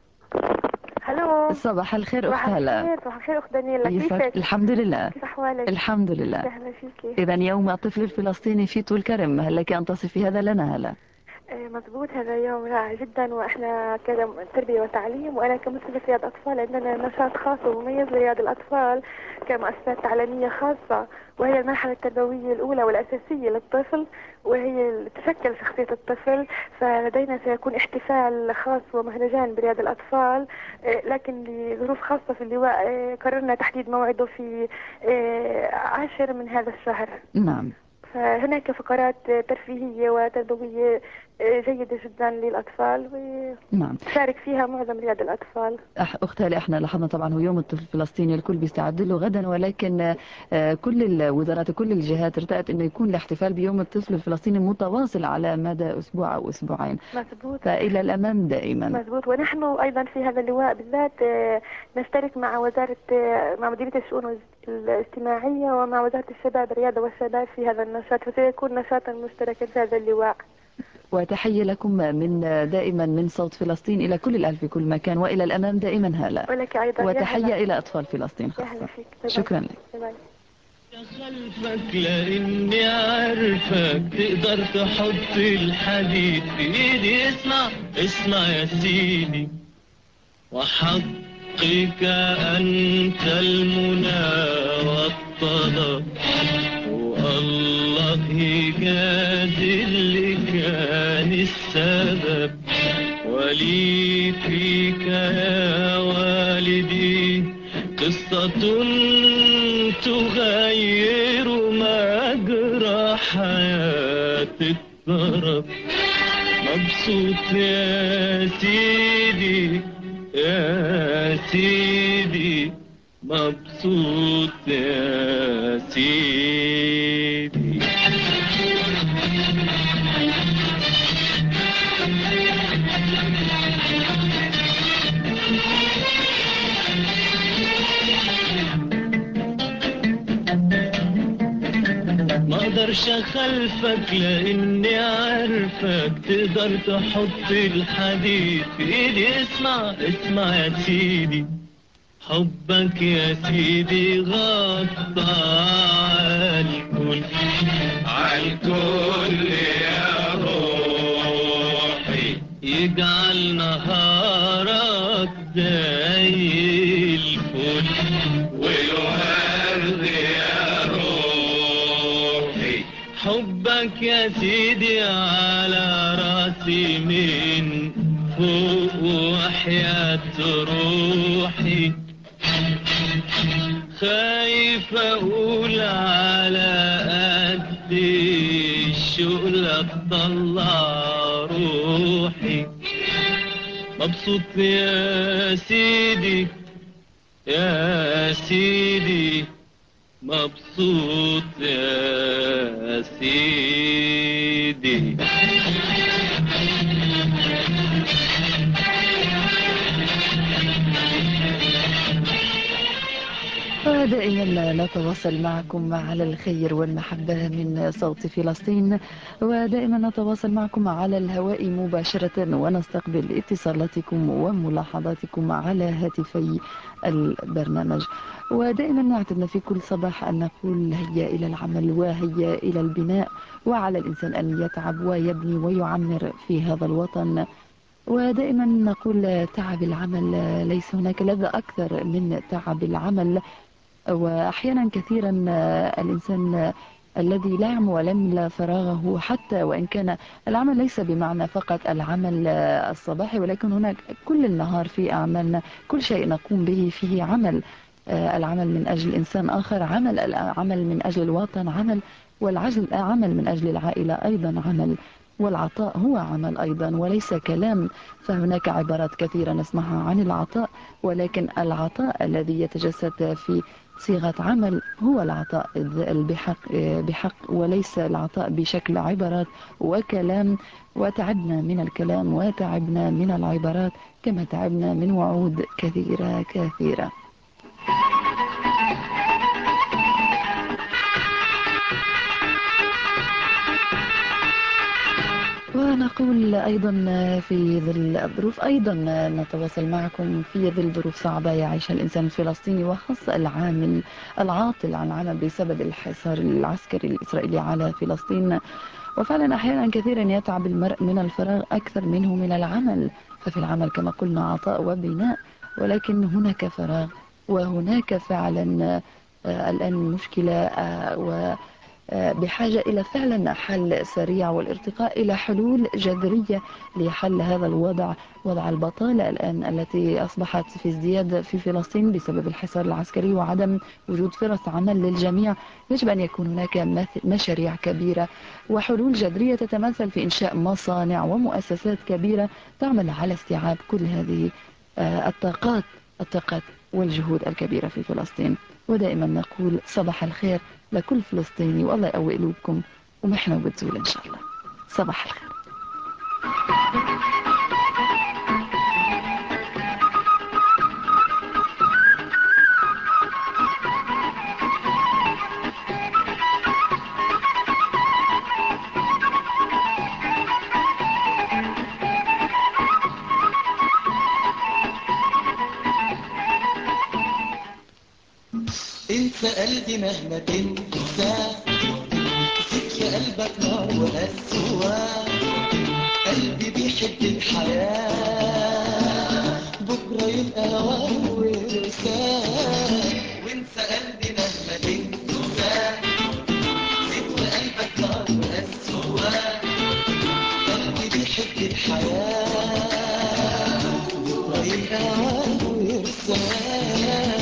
هلو. صباح الخير أخت هالة. صباح الخير أخت دانييلا، كيفك؟ الحمد لله. كيف أحوالك؟ الحمد لله. أهلا فيكي. إذا يوم الطفل الفلسطيني في طول كرم، هل لك أن تصفي هذا لنا هلا؟ مضبوط، هذا يوم رائع جدا، واحنا كتربية وتعليم وانا كمسؤولة رياض اطفال عندنا نشاط خاص ومميز لرياض الاطفال كمؤسسات تعليمية خاصة، وهي المرحلة التربوية الاولى والاساسية للطفل، وهي تشكل شخصية الطفل. فلدينا سيكون احتفال خاص ومهرجان برياض الاطفال، لكن لظروف خاصة في اللواء قررنا تحديد موعده في عاشر من هذا الشهر. نعم. فهناك فقرات ترفيهية وتربوية جيدة جدا للأطفال وتشارك فيها معظم رياض الأطفال. أختي احنا لاحظنا طبعا هو يوم الطفل الفلسطيني الكل بيستعد له غدا، ولكن كل الوزارات وكل الجهات ارتأت انه يكون الاحتفال بيوم الطفل الفلسطيني متواصل على مدى اسبوع او اسبوعين. مزبوط. فإلى الامام دائما. مزبوط. ونحن ايضا في هذا اللواء بالذات نشترك مع وزارة مع مديرية الشؤون الاجتماعية ومع وزارة الشباب الرياضة والشباب في هذا النشاط، فسيكون نشاطا مشتركا في هذا اللواء. وتحية لكم من دائما من صوت فلسطين إلى كل الأهل في كل مكان، وإلى الأمام دائما هلا. ولك أيضا. وتحية إلى أطفال فلسطين خاصة. شكرا لك. خلفك لاني عارفك تقدر تحط الحديد في ايدي. اسمع اسمع يا سيدي، وحقك انت المنى والطلب، والله يجازي اللي كان السبب، ولي فيك يا والدي قصة تغير مجرى حياة الطرف. مبسوط يا سيدي يا سيدي، مبسوط يا سيدي. ما اقدرش اخلفك لاني عارفك تقدر تحط الحديد في ايدي. اسمع اسمع يا سيدي، حبك يا سيدي غطى عالكل عالكل يا روحي، يجعل نهارك زي الفل والورد يا روحي. حبك يا سيدي على راسي من فوق وحياة روحي، خايف اقول على قد الشغل تطلع روحي. مبسوط يا سيدي يا سيدي، مبسوط يا سيدي. ودائما نتواصل معكم على الخير والمحبة من صوت فلسطين، ودائما نتواصل معكم على الهواء مباشرة ونستقبل اتصالاتكم وملاحظاتكم على هاتفي البرنامج. ودائما نعتدنا في كل صباح أن نقول هيا إلى العمل وهيا إلى البناء، وعلى الإنسان أن يتعب ويبني ويعمر في هذا الوطن. ودائما نقول تعب العمل ليس هناك لذة أكثر من تعب العمل. وأحيانا كثيرا الإنسان الذي لا يعمل ولم لا فراغه، حتى وإن كان العمل ليس بمعنى فقط العمل الصباحي، ولكن هناك كل النهار في أعمالنا، كل شيء نقوم به فيه عمل. العمل من أجل إنسان آخر عمل، العمل من أجل الوطن عمل، والعمل من أجل العائلة أيضا عمل. والعطاء هو عمل أيضا وليس كلام. فهناك عبارات كثيرة نسمعها عن العطاء، ولكن العطاء الذي يتجسد في صيغة عمل هو العطاء بحق, بحق وليس العطاء بشكل عبارات وكلام. وتعبنا من الكلام وتعبنا من العبارات كما تعبنا من وعود كثيرة كثيرة. ونقول أيضا في ظل الظروف أيضا نتواصل معكم في ظل ظروف صعبة يعيشها الإنسان الفلسطيني، وخاصة العامل العاطل عن العمل بسبب الحصار العسكري الإسرائيلي على فلسطين. وفعلا أحيانا كثيرا يتعب المرء من الفراغ أكثر منه من العمل، ففي العمل كما قلنا عطاء وبناء، ولكن هناك فراغ وهناك فعلا الآن مشكلة و بحاجة إلى فعلا حل سريع والارتقاء إلى حلول جذرية لحل هذا الوضع، وضع البطالة الآن التي أصبحت في ازدياد في فلسطين بسبب الحصار العسكري وعدم وجود فرص عمل للجميع. يجب أن يكون هناك مشاريع كبيرة وحلول جذرية تتمثل في إنشاء مصانع ومؤسسات كبيرة تعمل على استيعاب كل هذه الطاقات الطاقات والجهود الكبيرة في فلسطين. ودائما نقول صباح الخير لكل فلسطيني، والله يقوي قلوبكم ومحنة وبتزول إن شاء الله. صباح الخير. انت قلبي مهما تنسى، ذكر قلبك نار وقسوة، قلبي بيحب الحياة بكرة يبقى هواه ورساه. وانت قلبي مهما تنسى، ذكر قلبك نار وقسوة، قلبي بيحب الحياة بكرة يبقى هواه ورساه.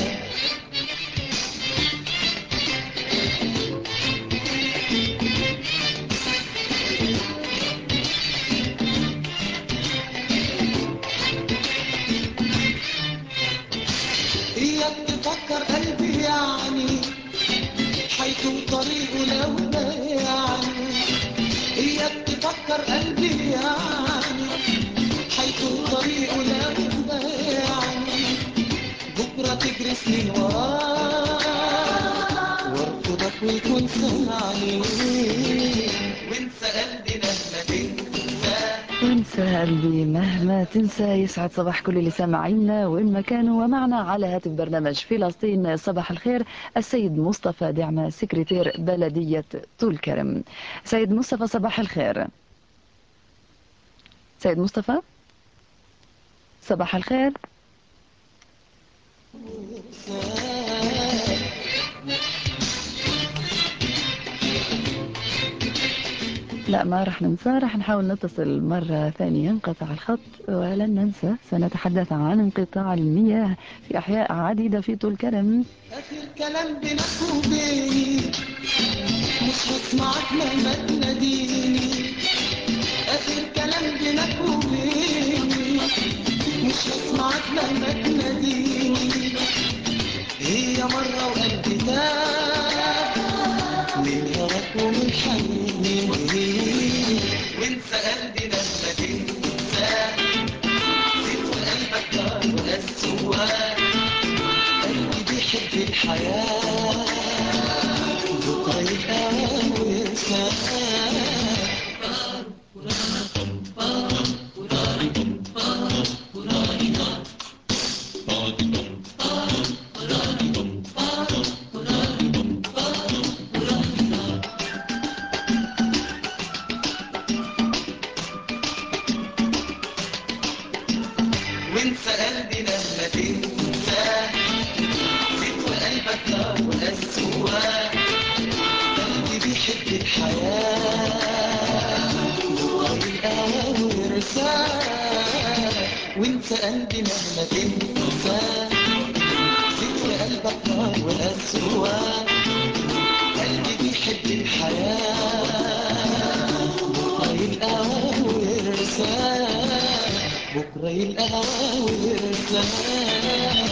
إياك تفكر قلبي يعني حيكون طريقه لو ما يعني، إياك تفكر قلبي يعني حيكون طريقه لو ما يعني، بكرة تجري سنين وراه وارفضك ويكون سمعني. وانسى قلبي مهما تنسى، وانسى قلبي مهما تنسى. يسعد صباح كل اللي سامعينا وين ما كانوا ومعنا على هاتف برنامج فلسطين صباح الخير السيد مصطفى دعمة سكرتير بلدية طول كرم. سيد مصطفى صباح الخير. سيد مصطفى صباح الخير. لا ما رح ننسى، رح نحاول نتصل مرة ثانية. انقطع الخط ولن ننسى، سنتحدث عن انقطاع المياه في أحياء عديدة في طول كرم. آخر كلام بينك وبيني مش هسمعك مهما تناديني، آخر كلام بينك وبيني مش هسمعك مهما تناديني. هي مرة وقلبي تاب من هواك ومن حنيني، وانسى قلبي مهما تنسى، ذكر قلبك نار وقسوة، قلبي بيحب الحياة بكرة يبقى وينساه. وانسى قلبي مهما تنسى، ذكر قلبك نار وقسوة، قلبي بيحب الحياة بكرة يبقى ورثاه. وانسى قلبي مهما تنسى، ذكر قلبك نار وقسوة، قلبي بيحب الحياة بكرة يلقى ويرساه بكرة يلقى ويرساه.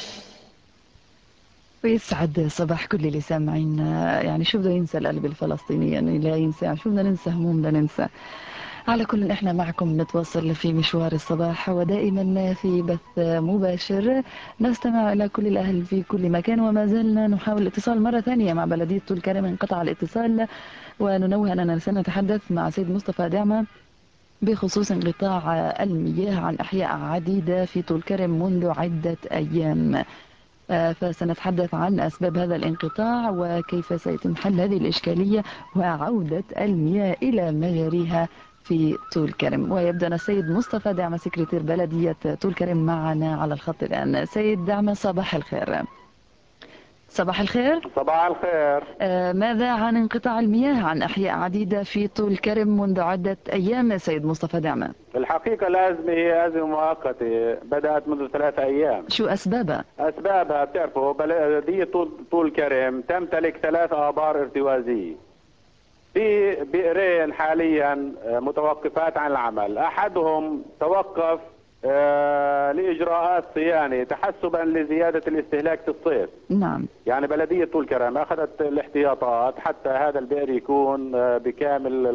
ويسعد صباح كل اللي سامعينا. يعني شو بده ينسى القلب الفلسطيني؟ يعني لا ينسى، شو بدنا ننسى؟ هموم بدنا ننسى. على كل احنا معكم نتواصل في مشوار الصباح ودائما في بث مباشر، نستمع الى كل الاهل في كل مكان. وما زلنا نحاول الاتصال مرة ثانية مع بلدية طول كرم، انقطع الاتصال، وننوه اننا سنتحدث مع سيد مصطفى دعمة بخصوص انقطاع المياه عن احياء عديدة في طول كرم منذ عدة ايام. فسنتحدث عن أسباب هذا الانقطاع وكيف سيتم حل هذه الإشكالية وعودة المياه إلى مجاريها في طول كرم. ويبدأ السيد مصطفى دعمة سكرتير بلدية طول كرم معنا على الخط الآن. سيد دعمة صباح الخير. صباح الخير. صباح الخير. آه ماذا عن انقطاع المياه عن أحياء عديدة في طول كرم منذ عدة أيام سيد مصطفى دعمة؟ في الحقيقة الأزمة هي أزمة مؤقتة بدأت منذ ثلاثة أيام. شو أسبابها؟ أسبابها بتعرفوا بلدية طول, طول كرم تمتلك ثلاث آبار ارتوازية. في بئرين حاليا متوقفات عن العمل، أحدهم توقف آه لإجراءات صيانة تحسبا لزيادة الاستهلاك في الصيف. نعم. يعني بلدية طول كرم أخذت الاحتياطات حتى هذا البئر يكون آه بكامل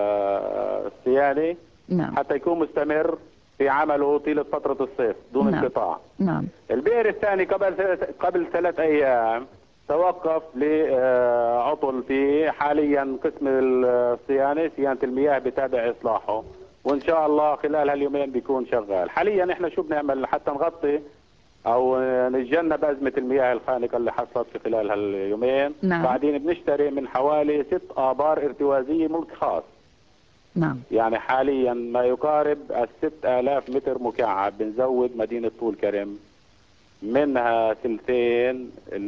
الصيانة. نعم. حتى يكون مستمر في عمله طيلة فترة الصيف دون نعم. انقطاع. نعم. البئر الثاني قبل قبل ثلاث أيام توقف لعطل فيه، حاليا قسم الصيانة صيانة المياه بتابع إصلاحه، وإن شاء الله خلال هاليومين بيكون شغال. حاليا إحنا شو بنعمل حتى نغطي أو نتجنب أزمة المياه الخانقة اللي حصلت في خلال هاليومين؟ نعم. بعدين بنشتري من حوالي ست آبار ارتوازية ملك خاص. نعم. يعني حاليا ما يقارب الست آلاف متر مكعب بنزود مدينة طول كرم، منها ثلثين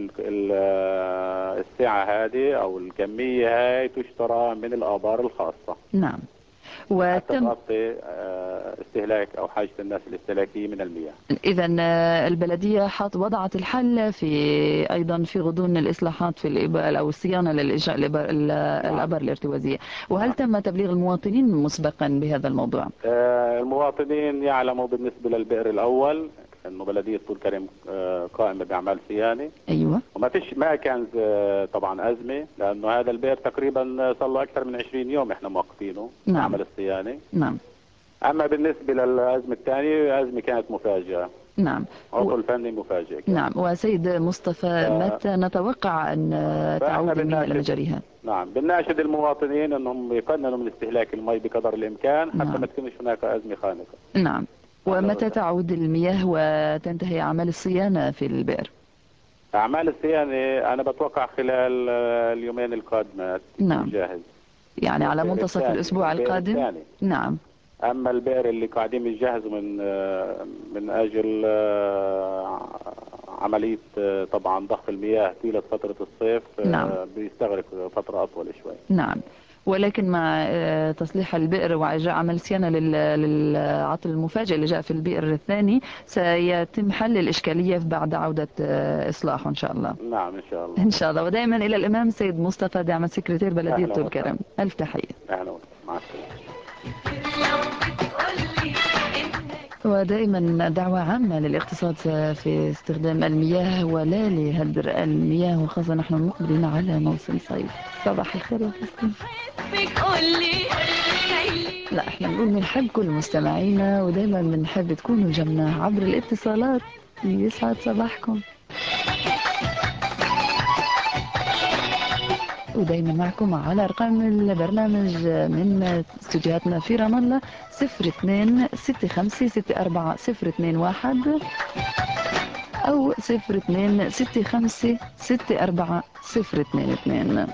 السعة هذه أو الكمية هاي تشترى من الآبار الخاصة. نعم. وتم حتى تغطي استهلاك أو حاجة الناس الاستهلاكية من المياه. إذا البلدية حط وضعت الحل في أيضا في غضون الإصلاحات في الإبار أو الصيانة للإجراء الآبار الارتوازية. وهل تم تبليغ المواطنين مسبقا بهذا الموضوع؟ المواطنين يعلموا بالنسبة للبئر الأول انه بلديه طول كرم قائمه باعمال صيانه. ايوه. وما فيش ما كان طبعا ازمه، لانه هذا البئر تقريبا صار له اكثر من عشرين يوم احنا موقفينه. نعم. عمل الصيانه. نعم. اما بالنسبه للازمه الثانيه، ازمه كانت مفاجئه. نعم. عطل فني مفاجئ كان. نعم. وسيد مصطفى ف... متى نتوقع ان تعود المياه الى مجاريها؟ نعم، بنناشد المواطنين انهم يقننوا من استهلاك المي بقدر الامكان حتى نعم. ما تكونش هناك ازمه خانقه. نعم. ومتى تعود المياه وتنتهي أعمال الصيانة في البئر؟ أعمال الصيانة أنا بتوقع خلال اليومين القادمات. نعم. جاهز. يعني على منتصف الثاني. الأسبوع القادم. الثاني. نعم. أما البئر اللي قاعدين يجهزوا من من أجل عملية طبعا ضخ المياه طيلة فترة الصيف. نعم. بيستغرق فترة أطول شوي. نعم. ولكن مع تصليح البئر وإجراء عمل صيانة للعطل المفاجئ اللي جاء في البئر الثاني سيتم حل الإشكالية بعد عودة إصلاحه إن شاء الله. نعم إن شاء الله. إن شاء الله. ودائما إلى الإمام سيد مصطفى دعمة سكرتير بلدية طول كرم. ألف تحية. أهلا وسهلا. مع السلامة. ودائما دعوة عامة للاقتصاد في استخدام المياه ولا لهدر المياه، وخاصة نحن مقبلين على موسم صيف. صباح الخير يا فلسطين. لا احنا بنقول بنحب كل مستمعينا ودائما بنحب تكونوا جنبنا عبر الاتصالات. يسعد صباحكم. ودايما معكم على ارقام البرنامج من استوديوهاتنا في رام الله صفر اثنين ستة خمسة ستة أربعة صفر اثنين واحد او صفر اثنين ستة خمسة ستة أربعة صفر اثنين اثنين.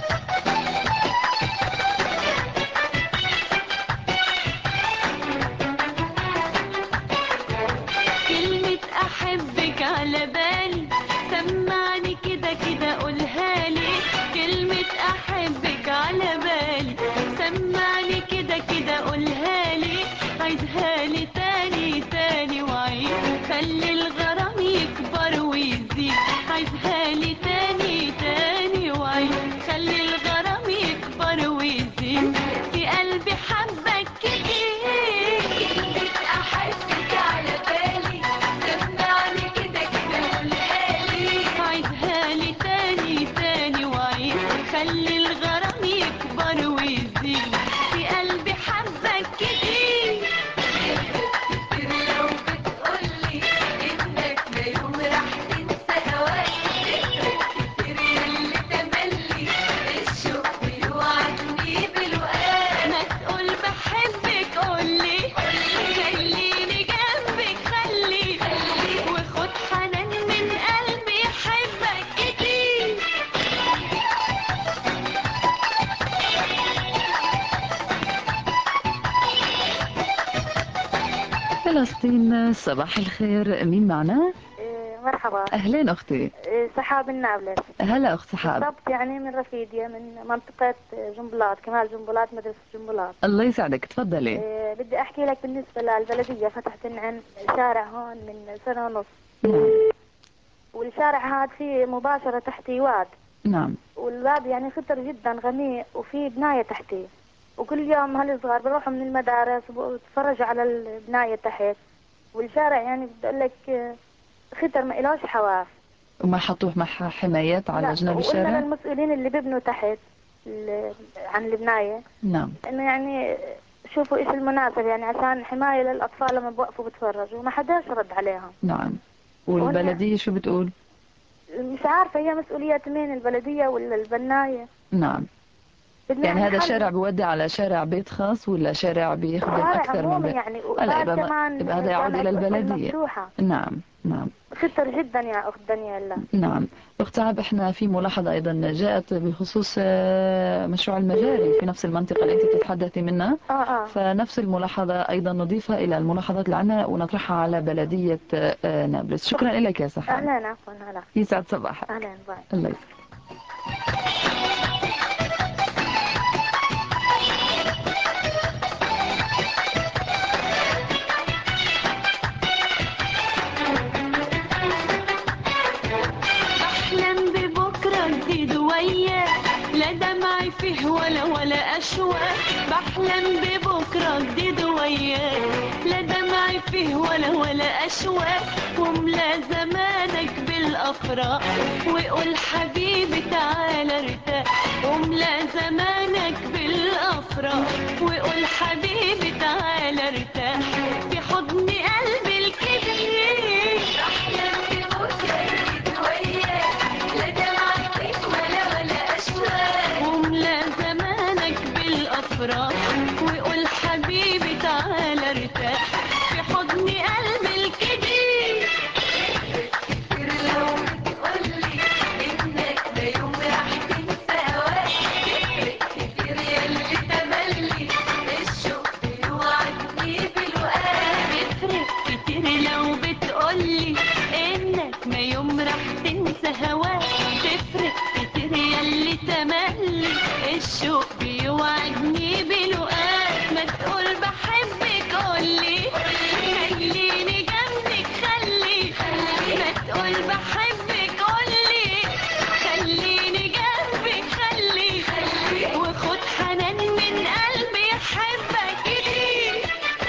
كلمة أحبك على بالي، سمعني كده كده قولها لي. كلمة أحبك على بالي، سمعني كده كده قولها لي. عيدها لي تاني تاني وعيد، خلي الغرام يكبر ويزيد. عيدها لي تاني تاني وعيد، خلي الغرام يكبر ويزيد. في قلبي حبة فلسطين صباح الخير، مين معنا؟ إيه مرحبا. أهلين أختي. إيه سحاب النابلس. هلا أخت سحاب. بالضبط يعني من رفيدية من منطقة جنبلاط، كمال جنبلاط، مدرسة جنبلاط. الله يسعدك، تفضلي. إيه بدي أحكي لك بالنسبة للبلدية، فتحت عن شارع هون من سنة ونص. نعم. والشارع هذا فيه مباشرة تحتي واد. نعم. والواد يعني خطر جدا غميق، وفي بناية تحتيه، وكل يوم هالصغار بروحوا من المدارس وبتفرجوا على البناية تحت. والشارع يعني بدي أقول لك خطر، ما إلهش حواف. وما حطوه مع حمايات على جنب الشارع؟ وقلنا للمسؤولين اللي بيبنوا تحت عن البناية نعم إنه يعني شوفوا إيش المناسب، يعني عشان حماية للأطفال لما بوقفوا بتفرجوا، وما حداش رد عليهم. نعم. والبلدية شو بتقول؟ مش عارفة هي مسؤولية مين، البلدية ولا البناية؟ نعم. يعني هذا الشارع بيودي على شارع بيت خاص ولا شارع بيخدم أكثر من بيت؟ يعني لا يبقى, يبقى هذا يعود إلى البلدية. نعم نعم. خطر جدا يا أخت دانييلا. نعم. أخت سحاب، احنا في ملاحظة أيضا جاءت بخصوص مشروع المجاري في نفس المنطقة اللي أنت تتحدثي منها. آه آه. فنفس الملاحظة أيضا نضيفها إلى الملاحظات اللي عنا ونطرحها على بلدية نابلس. شكرا لك يا سحاب. أهلا عفوا. هلا. يسعد صباحك. أهلا باي. الله يسعدك. لا دمعي فيه ولا ولا أشواق، بحلم ببكرة جديد وياك، لا دمعي فيه ولا ولا أشواق، وملا زمانك بالأفراح، وقول حبيبي تعال ارتاح، وملا زمانك بالأفراح، وقول حبيبي تعال ارتاح، في حضن قلبي الكبير، بحلم ببكرة جديد وياك، لا دمعي فيه ولا ولا وملا زمانك بالأفراح، وقول حبيبي تعال ارتاح، في حضن قلبي الكبير، كتير لو بتقولي إنك ده يوم راح تنسى هواك، تفرق كتير ياللي تملي الشوق بيوعدني بالوقت، تفرق كتير لو بتقولي إنك ما يوم راح تنسى هواك، تفرق كتير ياللي تملي الشوق بيوعدني بلقاك، ما تقول بحبك قولي، خليني جنبك خلي، ما تقول بحبك قولي، خليني جنبك خلي، وخد حنان من قلبي يحبك كتير.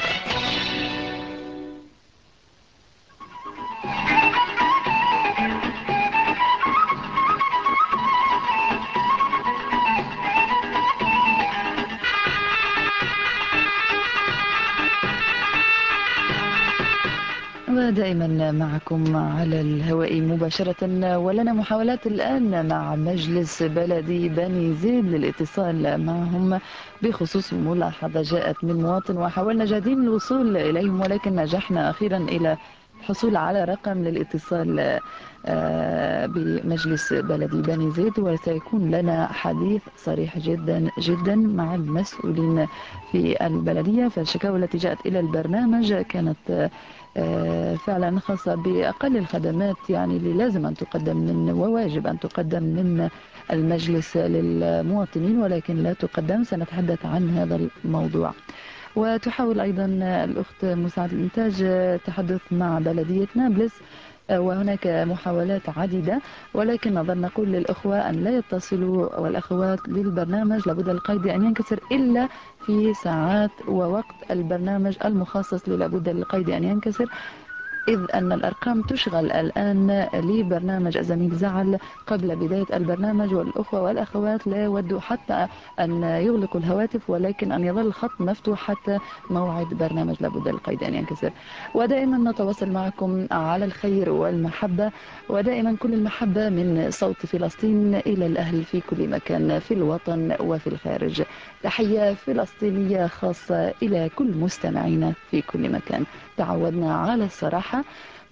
ودائما معكم على الهواء مباشرة، ولنا محاولات الآن مع مجلس بلدي بني زيد للاتصال معهم بخصوص ملاحظة جاءت من مواطن، وحاولنا جاهدين الوصول إليهم ولكن نجحنا أخيرا إلى الحصول على رقم للاتصال بمجلس بلدي بني زيد، وسيكون لنا حديث صريح جدا جدا مع المسؤولين في البلدية. فالشكاوى التي جاءت إلى البرنامج كانت فعلا خاصة بأقل الخدمات يعني اللي لازم أن تقدم من وواجب أن تقدم من المجلس للمواطنين، ولكن لا تقدم. سنتحدث عن هذا الموضوع. وتحاول أيضا الأخت مساعد الإنتاج التحدث مع بلدية نابلس، وهناك محاولات عديدة، ولكن نظل نقول للأخوة أن لا يتصلوا والأخوات للبرنامج، لابد القيد أن ينكسر إلا في ساعات ووقت البرنامج المخصص لابد للقيد أن ينكسر، إذ أن الأرقام تشغل الآن لبرنامج الزميل زعل قبل بداية البرنامج، والأخوة والأخوات لا يودوا حتى أن يغلقوا الهواتف، ولكن أن يظل الخط مفتوح حتى موعد برنامج لابد القيد أن ينكسر. ودائما نتواصل معكم على الخير والمحبة، ودائما كل المحبة من صوت فلسطين إلى الأهل في كل مكان في الوطن وفي الخارج. تحية فلسطينية خاصة إلى كل مستمعينا في كل مكان. تعودنا على الصراحة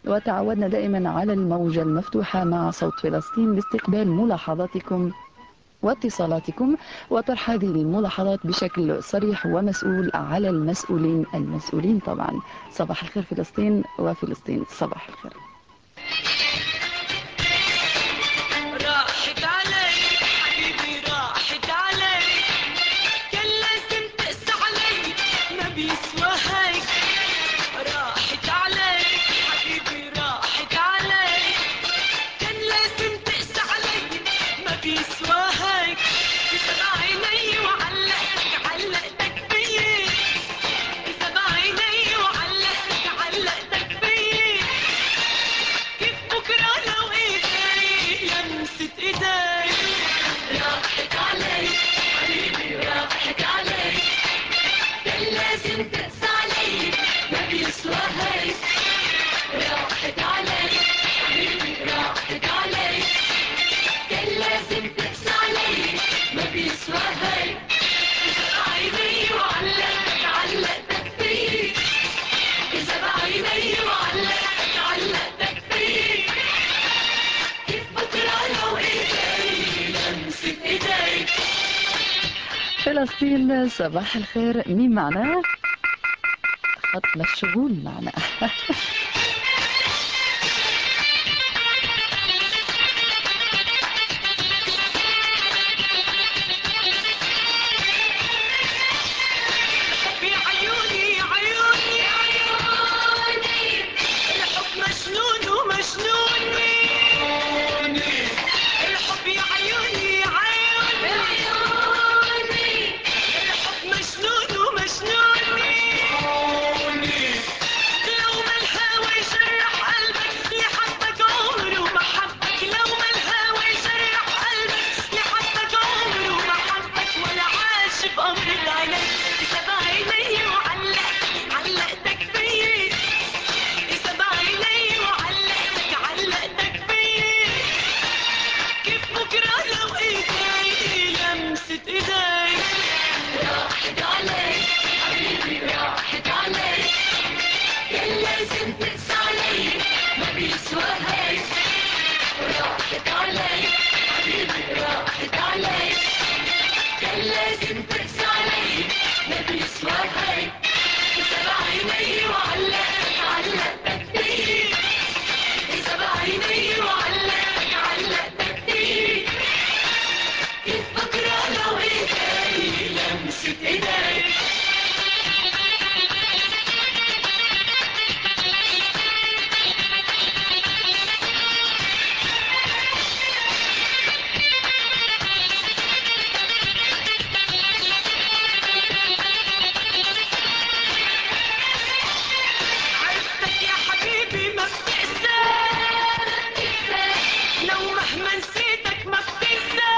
وتعودنا دائما على الموجة المفتوحة مع صوت فلسطين لاستقبال ملاحظاتكم واتصالاتكم وطرح هذه الملاحظات بشكل صريح ومسؤول على المسؤولين المسؤولين طبعا. صباح الخير فلسطين وفلسطين صباح الخير. راحت علي حبيبي راحت علي كان لازم تقسى علي ما بيسوى هيك. راحت علي حبيبي راحت علي كان لازم تقسى علي ما بيسوى هيك. بسبع عيني وعلقتك علقتك فيي بسبع عيني وعلقتك علقتك فيي. كيف بكرة لو ايدي لمست ايدي راحت علي حبيبي راحت علي كان لازم تقسى علي ما بيسوى هيك. راحت علي حبيبي راحت علي كان لازم تقسى علي ما بيسوى هيك. بسبع عيني وعلقتك علقتك فيي بسبع عيني وعلقتك علقتك فيي. كيف بكرة لو ايدي لمست ايديك. فلسطين صباح الخير. مين معنا؟ خط مشغول معنا. في عيوني عيوني عيوني الحب مجنون ومجنوني. الحب يا عيوني عيوني عيوني الحب مجنون ومجنوني. لو ما الهوى يجرح قلبك يحبك عمره ما حبك. لو ما الهوى يجرح قلبك يحبك عمره ما حبك ولا عاش بأمرك عينيك. بسبع عيني وعلقتك علقتك فيي بسبع عيني وعلقتك علقتك فيي. كيف بكرة لو ايدي لمست ايديك. راحت علي حبيبي راحت علي كان لازم تقسى علي ما بيسوى هيك. راحت علي حبيبي راحت علي كان لازم تقسى علي ما بيسوى هيك. بسبع عيني وعلقتك علقتك فيي بسبع عيني وعلقتك علقتك فيي. كيف بكرة لو ايدي لمست ايديك. عرفتك يا حبيبي ما بتقسى لو مهما نسيتك ما بتنسى.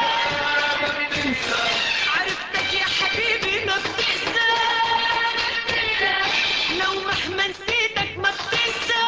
عرفتك يا حبيبي ما بتقسى لو مهما نسيتك ما بتنسى.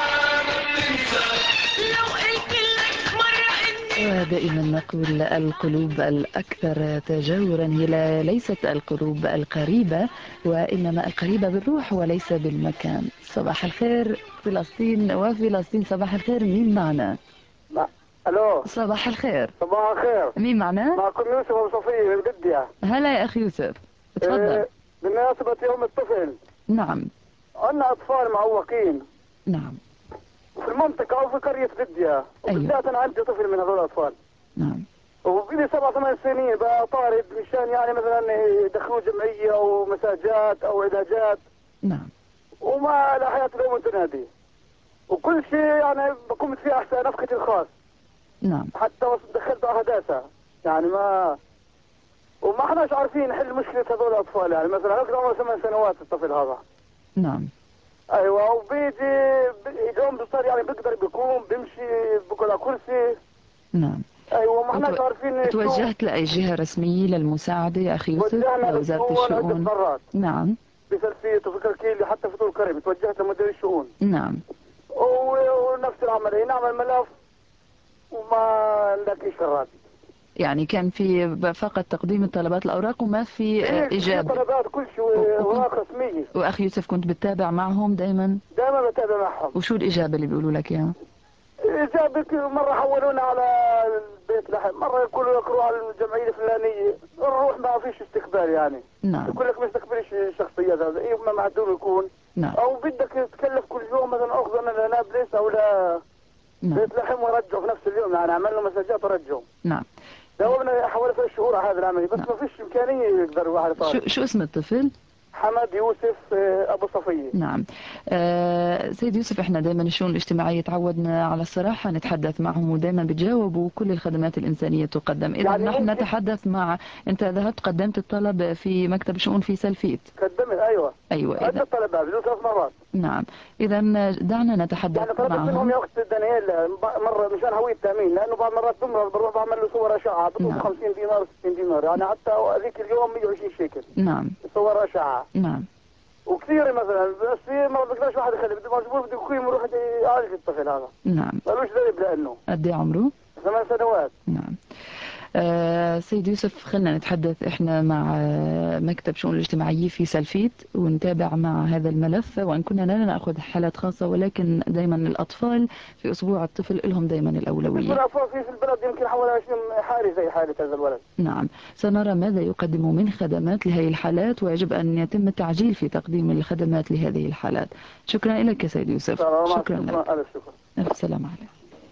لو قلت لك مرة اني ودائما نقول القلوب الأكثر تجاورا هي ليست القلوب القريبة وإنما القريبة بالروح وليس بالمكان. صباح الخير فلسطين وفلسطين صباح الخير. مين معنا؟ الو صباح الخير. صباح الخير. مين معنا؟ معكم يوسف ابو صفيه من بدية. هلا يا أخي يوسف تفضل. إيه بمناسبة يوم الطفل. نعم. عندنا أطفال معوقين. نعم. في المنطقة أو في قرية بدية. وبالذات أنا عندي طفل من هذول الأطفال. نعم. وبلي سبع ثمان سنين بقى طارد مشان يعني مثلا يدخلوا جمعية أو مساجات أو علاجات. نعم. وما لا حياة الأم تنادي. وكل شيء يعني بقوم فيه أحسن نفقتي الخاص. نعم. حتى دخلت حداثة يعني ما وما احناش عارفين نحل مشكلة هذول الأطفال. يعني مثلا أكثر عمره ثمان سنوات الطفل هذا. نعم. أيوة وبيجي يقوم بصار يعني بيقدر بيقوم بيمشي بيقعد على كرسي. نعم. أيوة ما احناش وتو... عارفين. توجهت لأي جهة رسمية للمساعدة يا أخي يوسف؟ توجهنا لوزارة للشؤون عدة الشؤون. مرات. نعم. بسلفيت وفي كركيل حتى في طول كرم توجهت لمدير الشؤون. نعم. ونفس العملية نعمل ملف وما نلاقيش رد. يعني كان في فقط تقديم الطلبات الأوراق وما في إيه إجابة. في طلبات كل شيء أوراق رسمية. وأخي يوسف كنت بتتابع معهم دائما؟ دائما بتابع معهم. وشو الإجابة اللي بيقولوا لك إياها؟ جابك مرة حولونا على بيت لحم، مرة يقولوا يقروا على الجمعية الفلانية، نروح ما فيش استقبال يعني. نعم. يقول لك ما استقبلش الشخصيات هذا، إيه ما معدوم يكون. نعم. أو بدك تكلف كل يوم مثلا أخذ أنا لنابلس أو لا نعم. بيت لحم ورجعوا في نفس اليوم، يعني عمل له مساجات ورجعوا. نعم. داومنا حوالي ثلاث شهور على هذا العمل، بس نعم. ما فيش إمكانية يقدر واحد يطالب. شو شو اسم الطفل؟ حمد يوسف أبو صفية. نعم. آه سيد يوسف، احنا دائما الشؤون الاجتماعية تعودنا على الصراحة نتحدث معهم ودائما بتجاوبوا كل الخدمات الإنسانية تقدم. إذا يعني نحن نتحدث مع، أنت ذهبت قدمت الطلب في مكتب شؤون في سلفيت. قدمت أيوة. أيوة. إذا الطلب بدون ثلاث مرات. نعم. إذا دعنا نتحدث يعني طلبت معهم. منهم يا أخت دانيال مرة مشان هوية التأمين، لأنه بعض مرات بمرض بروح بعمل له صور أشعة بطلب نعم. خمسين دينار ستين دينار، يعني حتى هذيك اليوم مية وعشرين شيكل. نعم. صور أشعة. نعم. وكثير مثلا، بس في ما بقدرش واحد يخلي، بده مجبور بده يقيم يروح يعالج الطفل هذا. نعم. مالوش ذنب لأنه. قد إيه عمره؟ ثمان سنوات. نعم. آه سيد يوسف، خلنا نتحدث احنا مع مكتب شؤون الاجتماعية في سلفيت ونتابع مع هذا الملف، وان كنا لا ناخذ حالات خاصة، ولكن دائما الاطفال في اسبوع الطفل لهم دائما الاولوية. الاطفال في البلد يمكن حوالي عشرين حالة زي حالة هذا الولد. نعم. سنرى ماذا يقدم من خدمات لهذه الحالات، ويجب ان يتم التعجيل في تقديم الخدمات لهذه الحالات. شكرا لك يا سيد يوسف. شكرا لك. ألف شكرا. الف سلام عليك.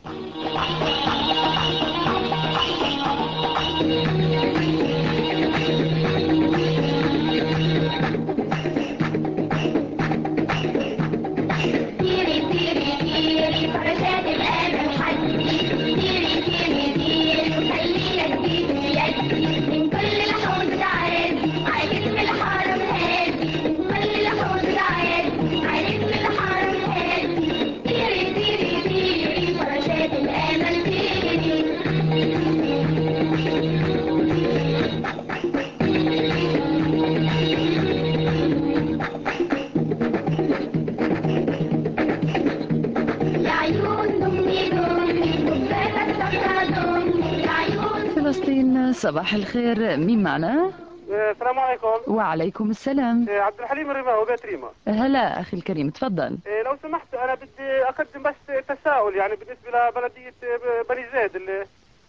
فلسطين، صباح الخير، مين معنا؟ السلام عليكم. وعليكم السلام. عبد الحليم الرماوي بيت ريما. هلا اخي الكريم، تفضل. لو سمحت انا بدي اقدم بس تساؤل، يعني بالنسبه لبلديه بني زيد، اللي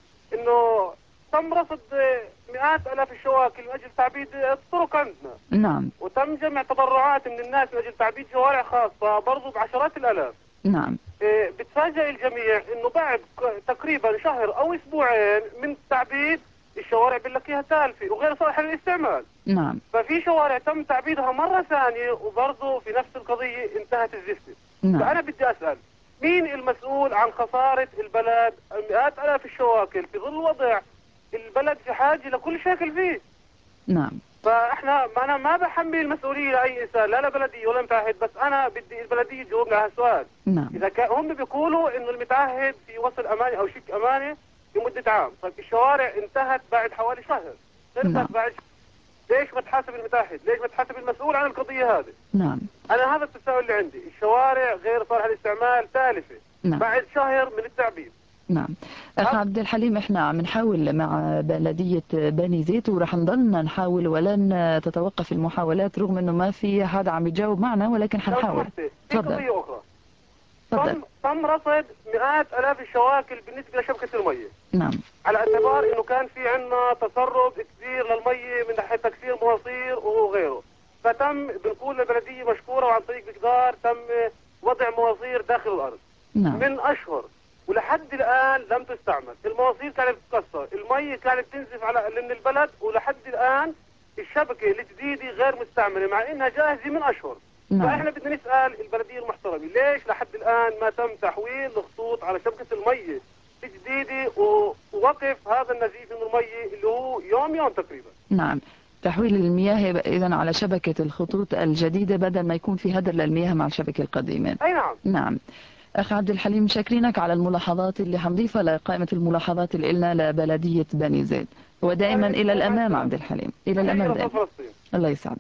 انه تم رصد مئات الاف الشواكل من اجل تعبيد الطرق عندنا. نعم. وتم جمع تبرعات من الناس من اجل تعبيد شوارع خاصه برضه بعشرات الالاف. نعم. بتفاجئ الجميع انه بعد تقريبا شهر او اسبوعين من التعبيد الشوارع بنلاقيها تالفه وغير صالحه للاستعمال. نعم. ففي شوارع تم تعبيدها مره ثانيه وبرضه في نفس القضيه انتهت الزفه. نعم. فانا بدي اسال مين المسؤول عن خساره البلد مئات الاف الشواكل في ظل وضع البلد في حاجه لكل شكل فيه؟ نعم. فاحنا ما انا ما بحمل المسؤوليه لاي انسان، لا لبلديه ولا متعهد، بس انا بدي البلديه تجاوبني على السؤال. نعم. اذا كان هم بيقولوا انه المتعهد في وصل امانه او شيك امانه لمده عام، طيب الشوارع انتهت بعد حوالي شهر، نعم. بعد ليش ما تحاسب المتعهد؟ ليش ما تحاسب المسؤول عن القضيه هذه؟ نعم. انا هذا التساؤل اللي عندي، الشوارع غير صالحه للاستعمال تالفه. نعم. بعد شهر من التعبيد. نعم. أخ عبد الحليم، احنا عم نحاول مع بلدية بني زيت ورح نضلنا نحاول ولن تتوقف المحاولات، رغم انه ما في حدا عم يجاوب معنا، ولكن حنحاول. في قضية أخرى. تفضل. تم تم رصد مئات آلاف الشواكل بالنسبة لشبكة المية. نعم. على اعتبار انه كان في عندنا تسرب كبير للمية من ناحية تكسير مواسير وغيره. فتم بنقول للبلدية مشكورة وعن طريق مقدار تم وضع مواسير داخل الأرض. نعم. من أشهر ولحد الآن لم تستعمل، المواسير كانت تتكسر، المية كانت تنزف على من البلد، ولحد الآن الشبكة الجديدة غير مستعملة مع إنها جاهزة من أشهر. نعم. فإحنا بدنا نسأل البلدية المحترمة ليش لحد الآن ما تم تحويل الخطوط على شبكة المية الجديدة ووقف هذا النزيف من المية اللي هو يوم يوم تقريبا. نعم. تحويل المياه إذا على شبكة الخطوط الجديدة بدل ما يكون في هدر للمياه مع الشبكة القديمة. أي نعم. نعم. أخ عبد الحليم، شاكرينك على الملاحظات اللي حنضيفها لقائمة الملاحظات اللي قلنا لبلدية بني زيد، ودائما إلى الأمام عبد الحليم، إلى الأمام دائما. الله يسعدك.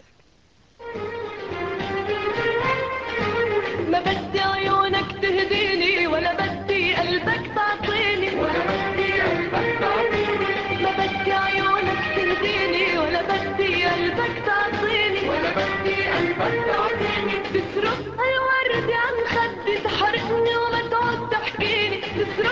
ما بدي عيونك تهديني ولا بدي قلبك تعطيني، ولا بدي قلبك تعطيني، ما بدي عيونك تهديني ولا بدي قلبك تعطيني، ولا بدي قلبك تعطيني. تسرق الورد عن خدي تحرقني وما تعود تحكيني، تسرق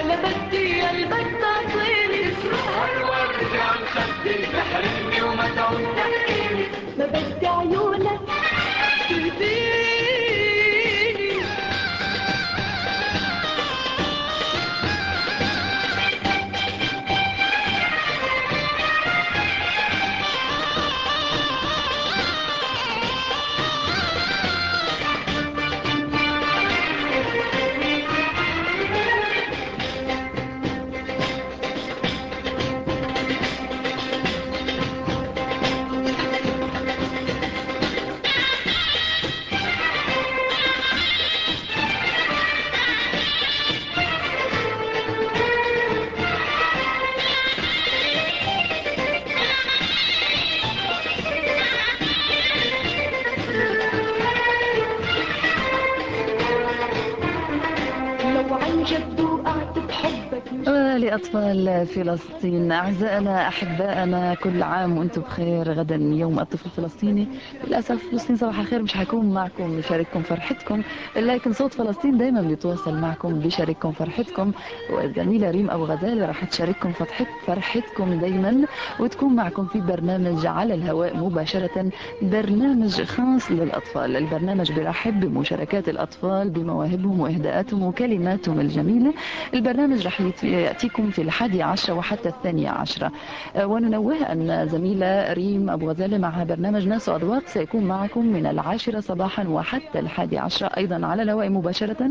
ولا بدي قلبك تعطيني تسرق هالورد عن خدي تحرمني وما تعود تحكيني ما بدي عيونك تهديني ولأطفال فلسطين أعزائنا أحبائنا كل عام وأنتم بخير. غدا يوم الطفل الفلسطيني. للأسف فلسطين صباح الخير مش هيكون معكم بيشارككم فرحتكم، لكن صوت فلسطين دايما بيتواصل معكم بيشارككم فرحتكم، والزميلة ريم أبو غزال راح تشارككم فرحتكم دايما وتكون معكم في برنامج على الهواء مباشرة، برنامج خاص للأطفال. البرنامج بيرحب بمشاركات الأطفال بمواهبهم وإهداءاتهم وكلماتهم الجميلة. البرنامج راح يأتيكم في الحادي عشرة وحتى الثانية عشرة، وننوه أن زميلة ريم أبو غزالة مع برنامج ناس وأذواق سيكون معكم من العاشرة صباحا وحتى الحادي عشرة أيضا على الهواء مباشرة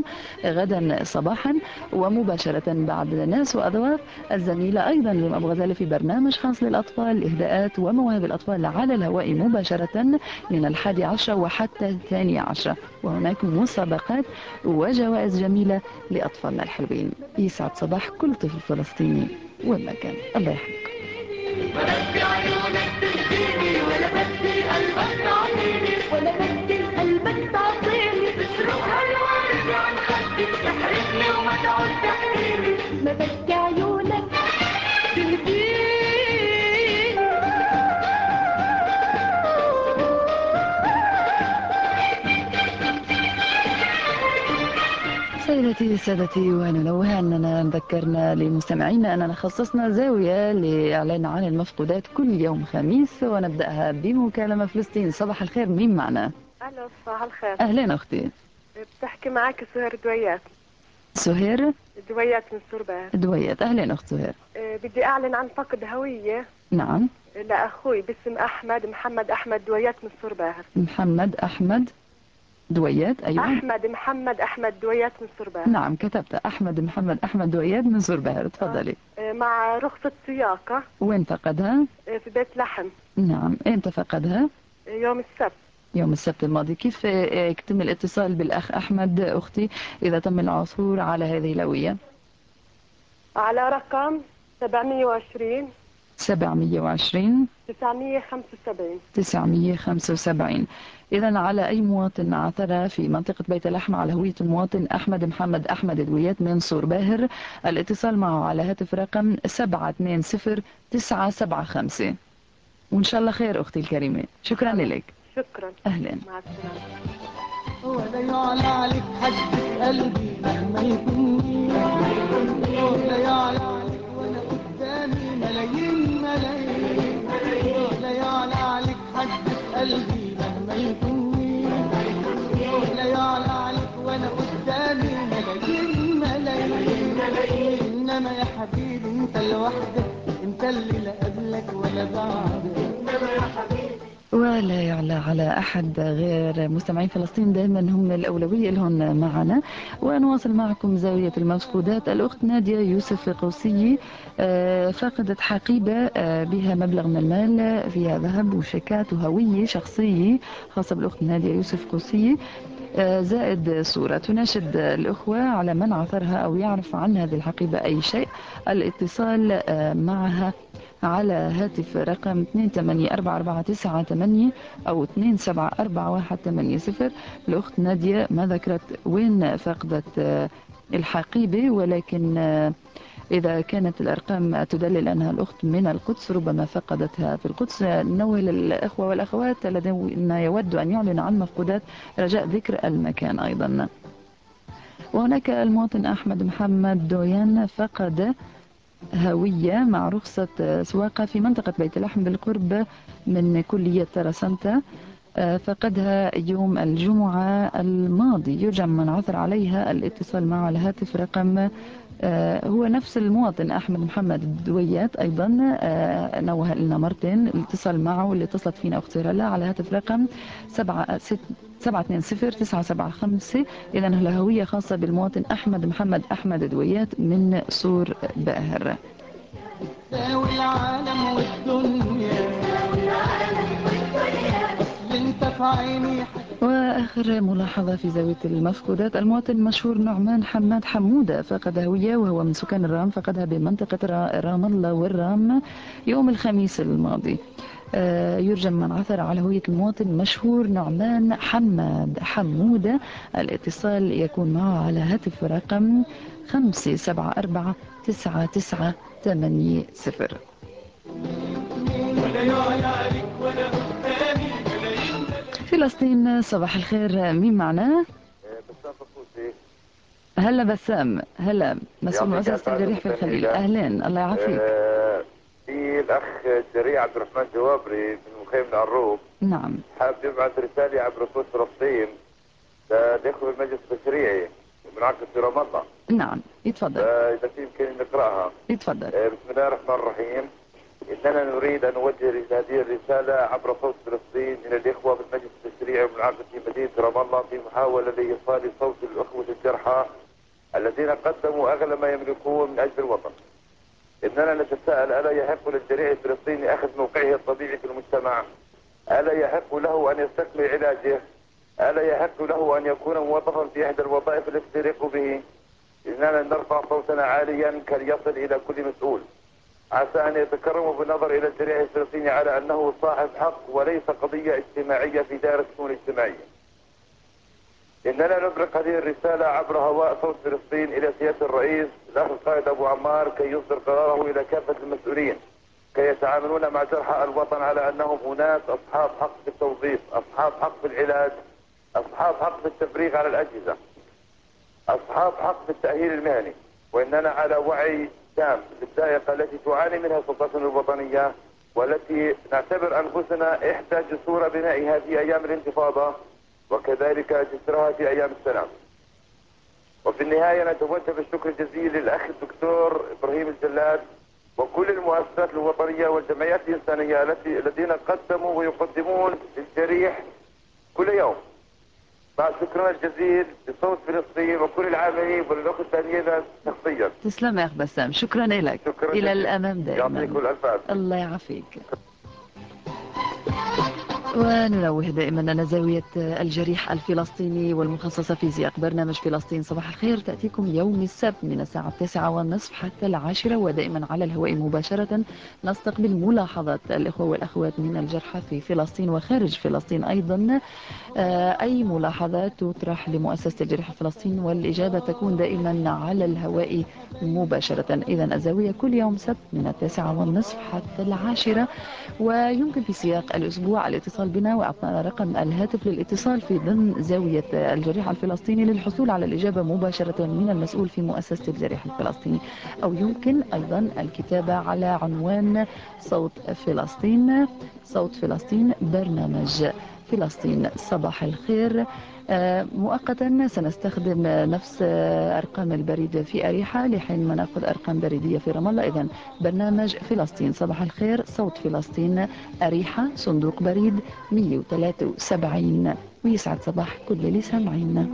غدا صباحا. ومباشرة بعد ناس وأذواق الزميلة أيضا ريم أبو غزالة في برنامج خاص للأطفال، إهداءات ومواهب الأطفال على الهواء مباشرة من الحادي عشرة وحتى الثاني عشرة، وهناك مسابقات وجوائز جميلة لأطفالنا الحلوين. يسعد صباح كل طفل فلسطيني والمكان. الله يحفظك. ما بدي عيونك تهديني ولا بدي قلبك تعطيني ولا بدي قلبك تعطيني تسرق هالورد عن خدي تحرقني وما تعود تحكيني ما بدي عيونك تهديني. سيدتي سادتي، وننوه أننا ذكرنا لمستمعينا أننا خصصنا زاوية لإعلان عن المفقودات كل يوم خميس، ونبدأها بمكالمة فلسطين. صباح الخير، مين معنا؟ أهلا صباح الخير. أهلين أختي. بتحكي معك سهير دويات. سهير دويات من سوربان. دويات. أهلين أخت سهير. أه بدي أعلن عن فقد هوية. نعم. لأخوي باسم أحمد محمد أحمد دويات من سورباهر. محمد أحمد دويات. أيوة. أحمد محمد أحمد دويات من سورباهر. نعم كتبت أحمد محمد أحمد دويات من سورباهر. تفضلي. أه مع رخصة سياقة. وين فقدها؟ أه في بيت لحم. نعم. إمتى فقدها؟ أه يوم السبت. يوم السبت الماضي. كيف يتم الاتصال بالأخ أحمد أختي إذا تم العثور على هذه الهوية؟ على رقم سبعمية وعشرين سبعمية وعشرين تسعمية وخمسة وسبعين تسعمية وخمسة وسبعين. إذا على أي مواطن عثر في منطقة بيت اللحم على هوية المواطن أحمد محمد أحمد دويات من سورباهر الاتصال معه على هاتف رقم سبعة اثنين صفر تسعة سبعة خمسة. وإن شاء الله خير أختي الكريمة. شكرا لك. شكرا. أهلا. مع السلامة. ولا يعلى عليك حد قلبي مهما يكون، ولا يعلى عليك وانا قدامي ملايين ملايين، ولا يعلى عليك حد قلبي مهما يكون، ولا يعلى عليك وانا قدامي ملايين ملايين، انما يا حبيبي انت لوحدك، انت اللي لا قبلك ولا بعدك، انما يا حبيبي. ولا يعلى على أحد غير مستمعين فلسطين، دائما هم الأولوية لهم معنا. ونواصل معكم زاوية المفقودات. الأخت نادية يوسف قوسي فقدت حقيبة بها مبلغ من المال فيها ذهب وشيكات وهوية شخصية خاصة بالأخت نادية يوسف قوسي زائد صورة. تناشد الأخوة على من عثرها أو يعرف عن هذه الحقيبة أي شيء الاتصال معها على هاتف رقم اثنين ثمانية أربعة أربعة تسعة ثمانية أو اثنين سبعة أربعة واحد ثمانية صفر. الأخت نادية ما ذكرت وين فقدت الحقيبة، ولكن إذا كانت الأرقام تدلل أنها الأخت من القدس ربما فقدتها في القدس. نوه للأخوة والأخوات الذين يودوا أن يعلنوا عن مفقودات رجاء ذكر المكان أيضا. وهناك المواطن أحمد محمد دويان فقد هوية مع رخصة سواقة في منطقة بيت اللحم بالقرب من كلية ترسانتا، فقدها يوم الجمعة الماضي. يرجى من عثر عليها الاتصال معه على هاتف رقم هو نفس المواطن أحمد محمد الدويات أيضا نوه لنا مرتين الاتصال معه اللي اتصلت فينا أختي رلا على هاتف رقم سبعة ست سبعة اثنين صفر تسعة سبعة خمسة. إذا الهوية خاصة بالمواطن أحمد محمد أحمد دويات من صور باهر. تساوي العالم والدنيا انت في عيني. وآخر ملاحظة في زاوية المفقودات، المواطن المشهور نعمان حماد حمودة فقد هوية وهو من سكان الرام، فقدها بمنطقة رام الله والرام يوم الخميس الماضي. آه يرجى من عثر على هوية المواطن المشهور نعمان حماد حمودة الاتصال يكون معه على هاتف رقم خمسة سبعة أربعة تسعة تسعة ثمانية صفر. فلسطين صباح الخير، مين معنا؟ بسام فقوسي. هلا بسام، هلا مسؤول مؤسسة الجريح في الخليل. اهلين، الله يعافيك. آه في الاخ الجريح عبد الرحمن جوابري من مخيم العروب. نعم. حاب يبعث رسالة عبر صوت فلسطين لإخوة المجلس التشريعي من عقد في رام الله. نعم يتفضل. إذا في يمكن نقرأها. يتفضل. آه بسم الله الرحمن الرحيم. إننا نريد أن نوجه هذه الرسالة عبر صوت فلسطين إلى الإخوة في المجلس التشريعي والمنعقد في مدينة رام الله في محاولة لإيصال صوت الأخوة الجرحى الذين قدموا أغلى ما يملكون من أجل الوطن. إننا نتساءل ألا يحق للجريح الفلسطيني أخذ موقعه الطبيعي في المجتمع؟ ألا يحق له أن يستكمل علاجه؟ ألا يحق له أن يكون موظفا في إحدى الوظائف التي تليق به؟ إننا نرفع صوتنا عاليا كي يصل إلى كل مسؤول، عسى أن يتكرموا بالنظر إلى الجريح الفلسطيني على أنه صاحب حق وليس قضية اجتماعية في دائرة الشؤون الاجتماعية. إننا نبرق هذه الرسالة عبر هواء صوت فلسطين إلى سيادة الرئيس الأخ القائد أبو عمار كي يصدر قراره إلى كافة المسؤولين كي يتعاملون مع جرحى الوطن على أنهم أناس أصحاب حق في التوظيف، أصحاب حق في العلاج، أصحاب حق في التفريغ على الأجهزة، أصحاب حق في التأهيل المهني. وإننا على وعي تام بالضائقة التي تعاني منها سلطتنا الوطنية والتي نعتبر أنفسنا إحدى جسور بنائها في أيام الانتفاضة وكذلك جسرها في أيام السلام. وفي النهاية نتوجه بالشكر الجزيل للأخ الدكتور إبراهيم الجلاد وكل المؤسسات الوطنية والجمعيات الإنسانية التي الذين قدموا ويقدمون للجريح كل يوم، مع شكرنا الجزيل لصوت فلسطين وكل العاملين وللأخ الثانيين شخصيا. تسلم يا أخ بسام، شكرا لك. شكرا إلى الأمام دائما. يعطيكم الألف عافية. الله يعافيك. وننوه دائما أن زاوية الجريح الفلسطيني والمخصصة في سياق برنامج فلسطين صباح الخير تأتيكم يوم السبت من الساعة التاسعة والنصف حتى العاشرة، ودائما على الهواء مباشرة نستقبل ملاحظات الإخوة والأخوات من الجرحى في فلسطين وخارج فلسطين أيضا. أي ملاحظات تطرح لمؤسسة الجريح الفلسطيني والإجابة تكون دائما على الهواء مباشرة. إذا الزاوية كل يوم سبت من التاسعة والنصف حتى العاشرة، ويمكن في سياق الأسبوع الاتصال بنا وأعطانا رقم الهاتف للاتصال في ضمن زاوية الجريح الفلسطيني للحصول على الإجابة مباشرة من المسؤول في مؤسسة الجريح الفلسطيني، أو يمكن أيضا الكتابة على عنوان صوت فلسطين صوت فلسطين برنامج فلسطين صباح الخير. مؤقتا سنستخدم نفس أرقام البريد في أريحة لحين ما نأخذ أرقام بريدية في رام الله. إذن برنامج فلسطين صباح الخير صوت فلسطين أريحة صندوق بريد مئة وثلاثة وسبعين، ويسعد صباح كل اللي سامعين.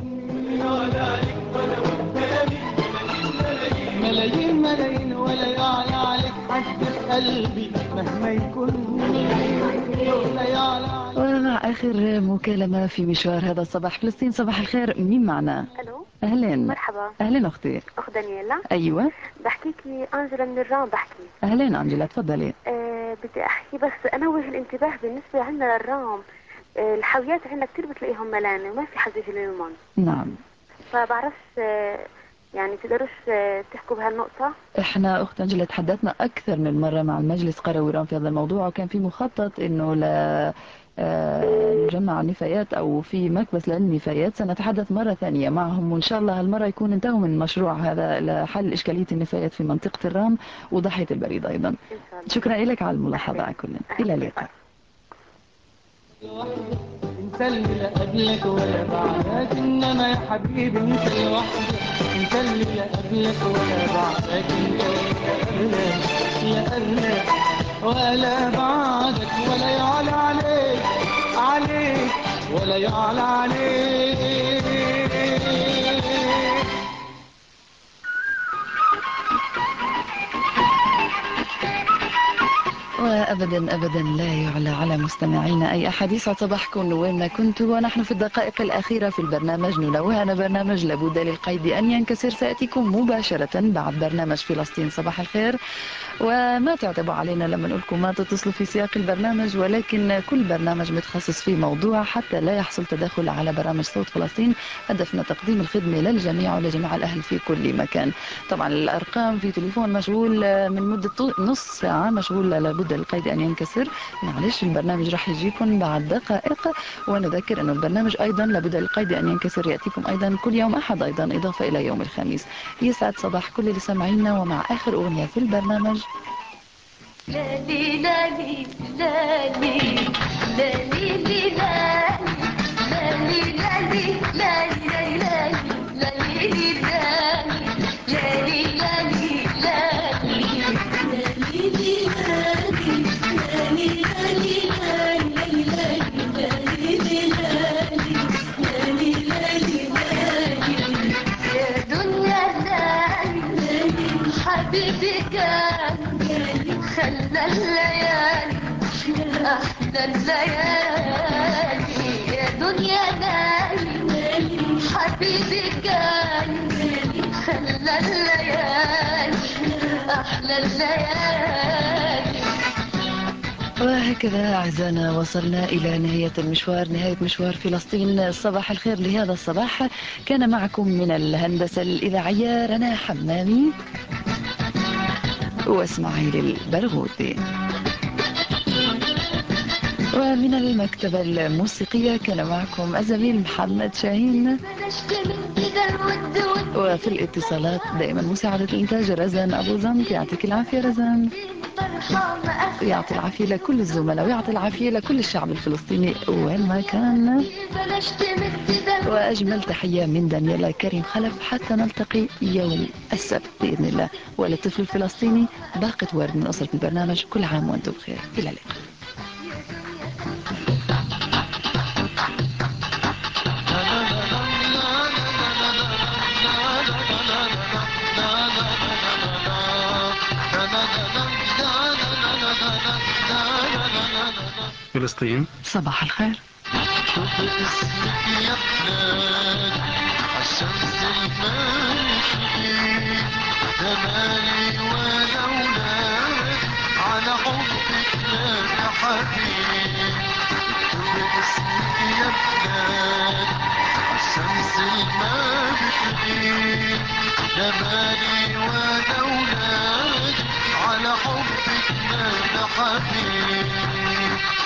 ملايين ملايين ولا يعلى عليك حد في قلبي مهما يكون ولا يعلى. ومع آخر مكالمة في مشوار هذا الصباح فلسطين صباح الخير، مين معنا؟ ألو. أهلين. مرحبا. أهلين أختي. أخت دانييلا. أيوة. بحكيكي أنجلا من الرام بحكي. أهلين أنجلا تفضلي. أه بدي أحكي بس أنوه الانتباه بالنسبة عنا للرام. أه الحاويات عندنا كتير بتلاقيهم ملانة وما في حد يجي للمن. نعم. فبعرفش أه يعني تقدروش آه، تحكوا بهالنقطة؟ احنا اخت انجلا تحدثنا اكثر من مره مع المجلس قرويران في هذا الموضوع، وكان في مخطط انه لا آه، نجمع نفايات او في مكبس للنفايات. سنتحدث مره ثانيه معهم، وان شاء الله هالمره يكون انتهوا من المشروع هذا لحل اشكاليه النفايات في منطقه الرام وضاحيه البريد ايضا. شكرا لك على الملاحظه على كل. الى اللقاء. انت اللي لا قبلك ولا بعدك، انما يا حبيبي انت لوحدك. انت اللي لا قبلك ولا بعدك، انت اللي لا قبلك لا قبلك ولا بعدك، ولا يعلى عليك عليك ولا يعلى عليك. وأبدا أبدا لا يعلى على مستمعينا أي أحد. يسعد صباحكم وين ما كنتوا، ونحن في الدقائق الأخيرة في البرنامج ننوهنا برنامج لابد للقيد أن ينكسر سيأتيكم مباشرة بعد برنامج فلسطين صباح الخير. وما تعتبوا علينا لما نقول لكم ما تتصلوا في سياق البرنامج، ولكن كل برنامج متخصص في موضوع حتى لا يحصل تداخل على برامج صوت فلسطين. هدفنا تقديم الخدمة للجميع ولجميع الأهل في كل مكان. طبعا الأرقام في تليفون مشغول من مدة نص ساعة، مشغول لابد القيد أن ينكسر. معلش البرنامج راح يجيكم بعد دقائق. ونذكر أن البرنامج أيضا لابد القيد أن ينكسر يأتيكم أيضا كل يوم أحد، أيضا إضافة إلى يوم الخميس. يسعد صباح كل اللي سمعينا، ومع آخر أغنية في البرنامج. لالي لالي لالي لالي لالي لالي لالي لالي لالي يا دنيا لالي حبيبي كان خلى الليالي أحلى الليالي. يا دنيا لالي حبيبي كان خلى الليالي أحلى الليالي. وهكذا أعزائنا وصلنا إلى نهاية المشوار، نهاية مشوار فلسطين صباح الخير لهذا الصباح. كان معكم من الهندسة الإذاعية رنا حمامي واسماعيل البرغوثي، ومن المكتبة الموسيقية كان معكم الزميل محمد شاهين، وفي الاتصالات دائما مساعدة الإنتاج رزان أبو زنك. يعطيك العافية رزان، يعطي العافية لكل الزملاء، ويعطي العافية لكل الشعب الفلسطيني وين ما كان. وأجمل تحية من دانييلا كريم خلف، حتى نلتقي يوم السبت بإذن الله. وللطفل الفلسطيني باقة ورد من أسرة البرنامج، كل عام وأنتم بخير. إلى اللقاء. فلسطين صباح الخير. يا بلاد عالشمس الماشي زماني والأولاد على حبك يا حبيب. باسمك يا بلاد عالشمس الماشي زماني والأولاد على حبك يا حبيب.